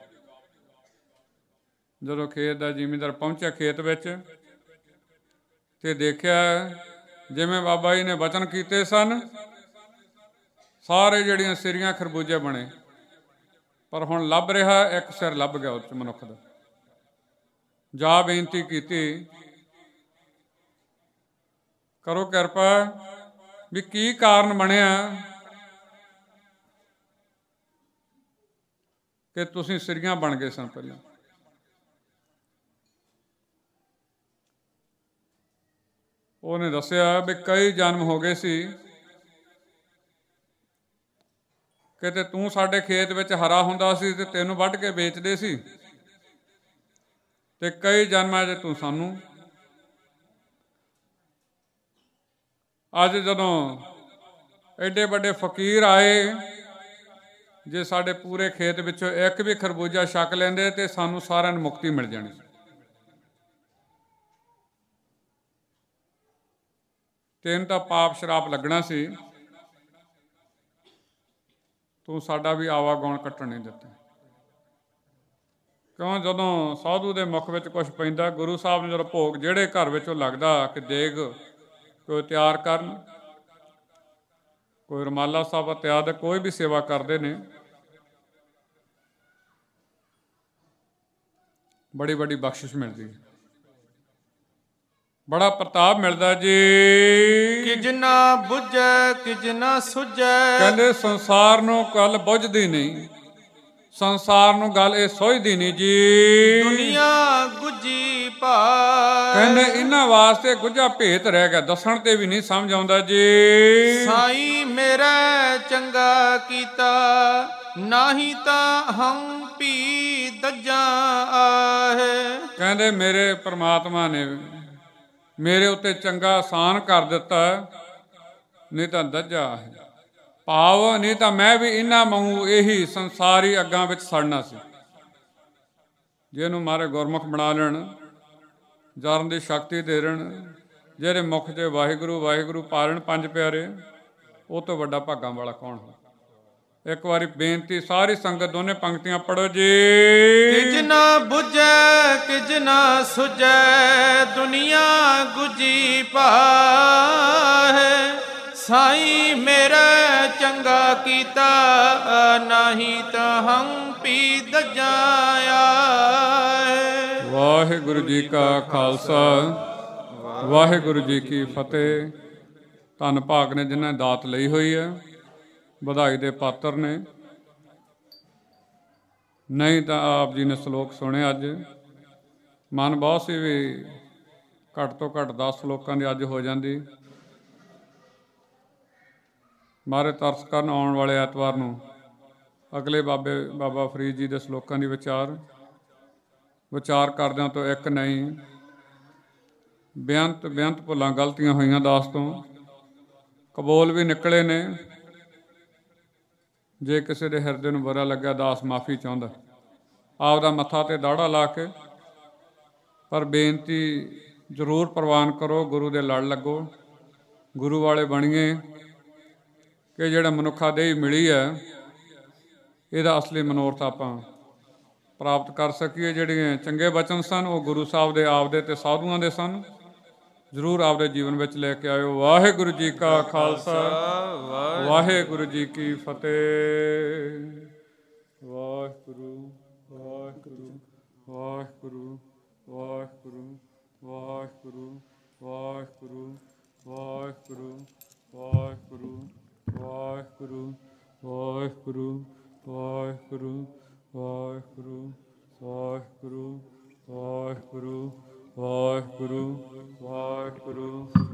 ਜਦੋਂ ਖੇਤ ਦਾ ਜ਼ਿਮੀਂਦਾਰ ਪਹੁੰਚਿਆ ਖੇਤ ਵਿੱਚ ਤੇ ਦੇਖਿਆ ਜਿਵੇਂ ਬਾਬਾ ਜੀ ਨੇ ਵਚਨ ਕੀਤੇ ਸਨ, ਸਾਰੇ ਜਿਹੜੀਆਂ ਸਿਰੀਆਂ ਖਰਬੂਜੇ ਬਣੇ, ਪਰ ਹੁਣ ਲੱਭ ਰਿਹਾ ਇੱਕ ਸਿਰ ਲੱਭ ਗਿਆ ਉਸ ਮਨੁੱਖ ਦਾ। ਜਾ ਬੇਨਤੀ ਕੀਤੀ, ਕਰੋ ਕਿਰਪਾ ਵੀ ਕੀ ਕਾਰਨ ਬਣਿਆ ਕਿ ਤੁਸੀਂ ਸਿਰੀਆਂ ਬਣ ਗਏ ਸਨ ਪਹਿਲਾਂ? ਉਹਨੇ ਦੱਸਿਆ ਵੀ ਕਈ ਜਨਮ ਹੋ ਗਏ ਸੀ, ਕਿਤੇ ਤੂੰ ਸਾਡੇ ਖੇਤ ਵਿੱਚ ਹਰਾ ਹੁੰਦਾ ਸੀ ਤੇ ਤੈਨੂੰ ਵੱਢ ਕੇ ਵੇਚਦੇ ਸੀ, ਤੇ ਕਈ ਜਨਮਾਂ 'ਚ ਤੂੰ ਸਾਨੂੰ। ਅੱਜ ਜਦੋਂ ਐਡੇ ਵੱਡੇ ਫਕੀਰ ਆਏ, ਜੇ ਸਾਡੇ ਪੂਰੇ ਖੇਤ ਵਿੱਚੋਂ ਇੱਕ ਵੀ ਖਰਬੂਜਾ ਛਕ ਲੈਂਦੇ ਤੇ ਸਾਨੂੰ ਸਾਰਿਆਂ ਨੂੰ ਮੁਕਤੀ ਮਿਲ ਜਾਣੀ। ਤੈਨੂੰ ਤਾਂ ਪਾਪ ਸ਼ਰਾਪ ਲੱਗਣਾ ਸੀ, ਤੂੰ ਸਾਡਾ ਵੀ ਆਵਾਗੁਣ ਕੱਟਣ ਨਹੀਂ ਦਿੱਤਾ। ਕਿਉਂ? ਜਦੋਂ ਸਾਧੂ ਦੇ ਮੁੱਖ ਵਿੱਚ ਕੁਛ ਪੈਂਦਾ, ਗੁਰੂ ਸਾਹਿਬ ਨੂੰ ਜਦੋਂ ਭੋਗ ਜਿਹੜੇ ਘਰ ਵਿੱਚੋਂ ਲੱਗਦਾ ਕਿ ਦੇਗ ਕੋਈ ਤਿਆਰ ਕਰਨ, ਕੋਈ ਰੁਮਾਲਾ ਸਾਹਿਬ ਇਤਿਆਦਿ ਕੋਈ ਵੀ ਸੇਵਾ ਕਰਦੇ ਨੇ, ਬੜੀ ਵੱਡੀ ਬਖਸ਼ਿਸ਼ ਮਿਲਦੀ ਹੈ, ਬੜਾ ਪ੍ਰਤਾਪ ਮਿਲਦਾ ਜੀ। ਕਿਜ ਨਾ ਬੁਝੈ ਕਿਜ ਨਾ ਸੁਝੈ। ਕਹਿੰਦੇ ਸੰਸਾਰ ਨੂੰ ਗੱਲ ਬੁੱਝਦੀ ਨਹੀਂ, ਸੰਸਾਰ ਨੂੰ ਗੱਲ ਇਹ ਸੋਚਦੀ ਨਹੀਂ ਜੀ। ਦੁਨੀਆ ਗੁਜੀ ਪਾਹੇ। ਕਹਿੰਦੇ ਇਹਨਾਂ ਵਾਸਤੇ ਗੁੱਝਾ ਭੇਤ ਰਹਿ ਗਿਆ, ਦੱਸਣ ਤੇ ਵੀ ਨਹੀਂ ਸਮਝ ਆਉਂਦਾ ਜੀ। ਸਾਈਂ ਮੇਰਾ ਚੰਗਾ ਕੀਤਾ, ਨਾਹੀ ਤਾਂ ਹਮ ਭੀ ਦੱਜਾਂ ਆਹੇ। ਕਹਿੰਦੇ ਮੇਰੇ ਪ੍ਰਮਾਤਮਾ ਨੇ ਮੇਰੇ ਉੱਤੇ ਚੰਗਾ ਆਸਾਨ ਕਰ ਦਿੱਤਾ, ਨਹੀਂ ਤਾਂ ਦੱਜਾ ਹੈ, ਭਾਵ ਨਹੀਂ ਤਾਂ ਮੈਂ ਵੀ ਇਹਨਾਂ ਵਾਂਗੂ ਇਹੀ ਸੰਸਾਰੀ ਅੱਗਾਂ ਵਿੱਚ ਸੜਨਾ ਸੀ। ਜਿਹਨੂੰ ਮਾਰੇ ਗੁਰਮੁਖ ਬਣਾ ਲੈਣ, ਜਰਨ ਦੀ ਸ਼ਕਤੀ ਦੇ ਦੇਣ, ਜਿਹੜੇ ਮੁਖ 'ਚ ਵਾਹਿਗੁਰੂ ਵਾਹਿਗੁਰੂ ਪਾਲਣ ਪੰਜ ਪਿਆਰੇ, ਉਹ ਤੋਂ ਵੱਡਾ ਭਾਗਾਂ ਵਾਲਾ ਕੌਣ ਹੈ? ਇੱਕ ਵਾਰੀ ਬੇਨਤੀ ਸਾਰੀ ਸੰਗਤ ਦੋਨੇ ਪੰਕਤੀਆਂ ਪੜੋ ਜੀ। ਕਿਜ ਨਾ ਬੁਝੈ ਕਿਜ ਨਾ ਸੁਝੈ ਦੁਨੀਆ ਗੁਜੀ ਪਾਹੇ। ਸਾਈ ਮੇਰਾ ਚੰਗਾ ਕੀਤਾ, ਨਹੀਂ ਤਾਂ ਹਮ ਪੀ ਦਜਾਇਆ। ਵਾਹਿਗੁਰੂ ਜੀ ਕਾ ਖਾਲਸਾ, ਵਾਹਿਗੁਰੂ ਜੀ ਕੀ ਫਤਿਹ। ਧੰਨ ਭਾਗ ਨੇ ਜਿਨ੍ਹਾਂ ਦਾਤ ਲਈ ਹੋਈ ਹੈ, ਵਧਾਈ ਦੇ ਪਾਤਰ ਨੇ। ਨਹੀਂ ਤਾਂ ਆਪ ਜੀ ਨੇ ਸ਼ਲੋਕ ਸੁਣੇ ਅੱਜ। ਮਨ ਬਹੁਤ ਸੀ ਵੀ ਘੱਟ ਤੋਂ ਘੱਟ 10 ਸ਼ਲੋਕਾਂ ਦੀ ਅੱਜ ਹੋ ਜਾਂਦੀ। ਮਾਰੇ ਤਰਸ ਕਰਨ ਆਉਣ ਵਾਲੇ ਐਤਵਾਰ ਨੂੰ ਅਗਲੇ ਬਾਬਾ ਫਰੀਦ ਜੀ ਦੇ ਸ਼ਲੋਕਾਂ ਦੀ ਵਿਚਾਰ ਕਰਦਿਆਂ ਤੋਂ ਇੱਕ ਨਹੀਂ, ਬੇਅੰਤ ਭੁੱਲਾਂ ਗਲਤੀਆਂ ਹੋਈਆਂ ਦਾਸ ਤੋਂ, ਕਬੋਲ ਵੀ ਨਿਕਲੇ ਨੇ। ਜੇ ਕਿਸੇ ਦੇ ਹਿਰਦੇ ਨੂੰ ਬੁਰਾ ਲੱਗਿਆ, ਦਾਸ ਮਾਫੀ ਚਾਹੁੰਦਾ ਆਪਦਾ ਮੱਥਾ ਤੇ ਦਾੜਾ ਲਾ ਕੇ। ਪਰ ਬੇਨਤੀ ਜ਼ਰੂਰ ਪ੍ਰਵਾਨ ਕਰੋ, ਗੁਰੂ ਦੇ ਲੜ ਲੱਗੋ, ਗੁਰੂ ਵਾਲੇ ਬਣੀਏ ਕਿ ਜਿਹੜਾ ਮਨੁੱਖਾ ਦੇਹੀ ਮਿਲੀ ਹੈ ਇਹਦਾ ਅਸਲੀ ਮਨੋਰਥ ਆਪਾਂ ਪ੍ਰਾਪਤ ਕਰ ਸਕੀਏ। ਜਿਹੜੇ ਚੰਗੇ ਬਚਨ ਸਨ ਉਹ ਗੁਰੂ ਸਾਹਿਬ ਦੇ, ਆਪਦੇ ਤੇ ਸਾਧੂਆਂ ਦੇ ਸਨ। ਜ਼ਰੂਰ ਆਪਦੇ ਜੀਵਨ ਵਿੱਚ ਲੈ ਕੇ ਆਇਓ। ਵਾਹਿਗੁਰੂ ਜੀ ਕਾ ਖਾਲਸਾ, ਵਾਹਿਗੁਰੂ ਜੀ ਕੀ ਫਤਿਹ। ਵਾਹਿਗੁਰੂ ਵਾਹਿਗੁਰੂ ਵਾਹਿਗੁਰੂ ਵਾਹਿਗੁਰੂ ਵਾਹਿਗੁਰੂ ਵਾਹਿਗੁਰੂ ਵਾਹਿਗੁਰੂ ਵਾਹਿਗੁਰੂ ਵਾਹਿਗੁਰੂ ਵਾਹਿਗੁਰੂ ਵਾਹਿਗੁਰੂ ਵਾਹਿਗੁਰੂ ਵਾਹਿਗੁਰੂ ਵਾਹਿਗੁਰੂ ਵਾਹਿਗੁਰੂ ਵਾਹਿਗੁਰੂ।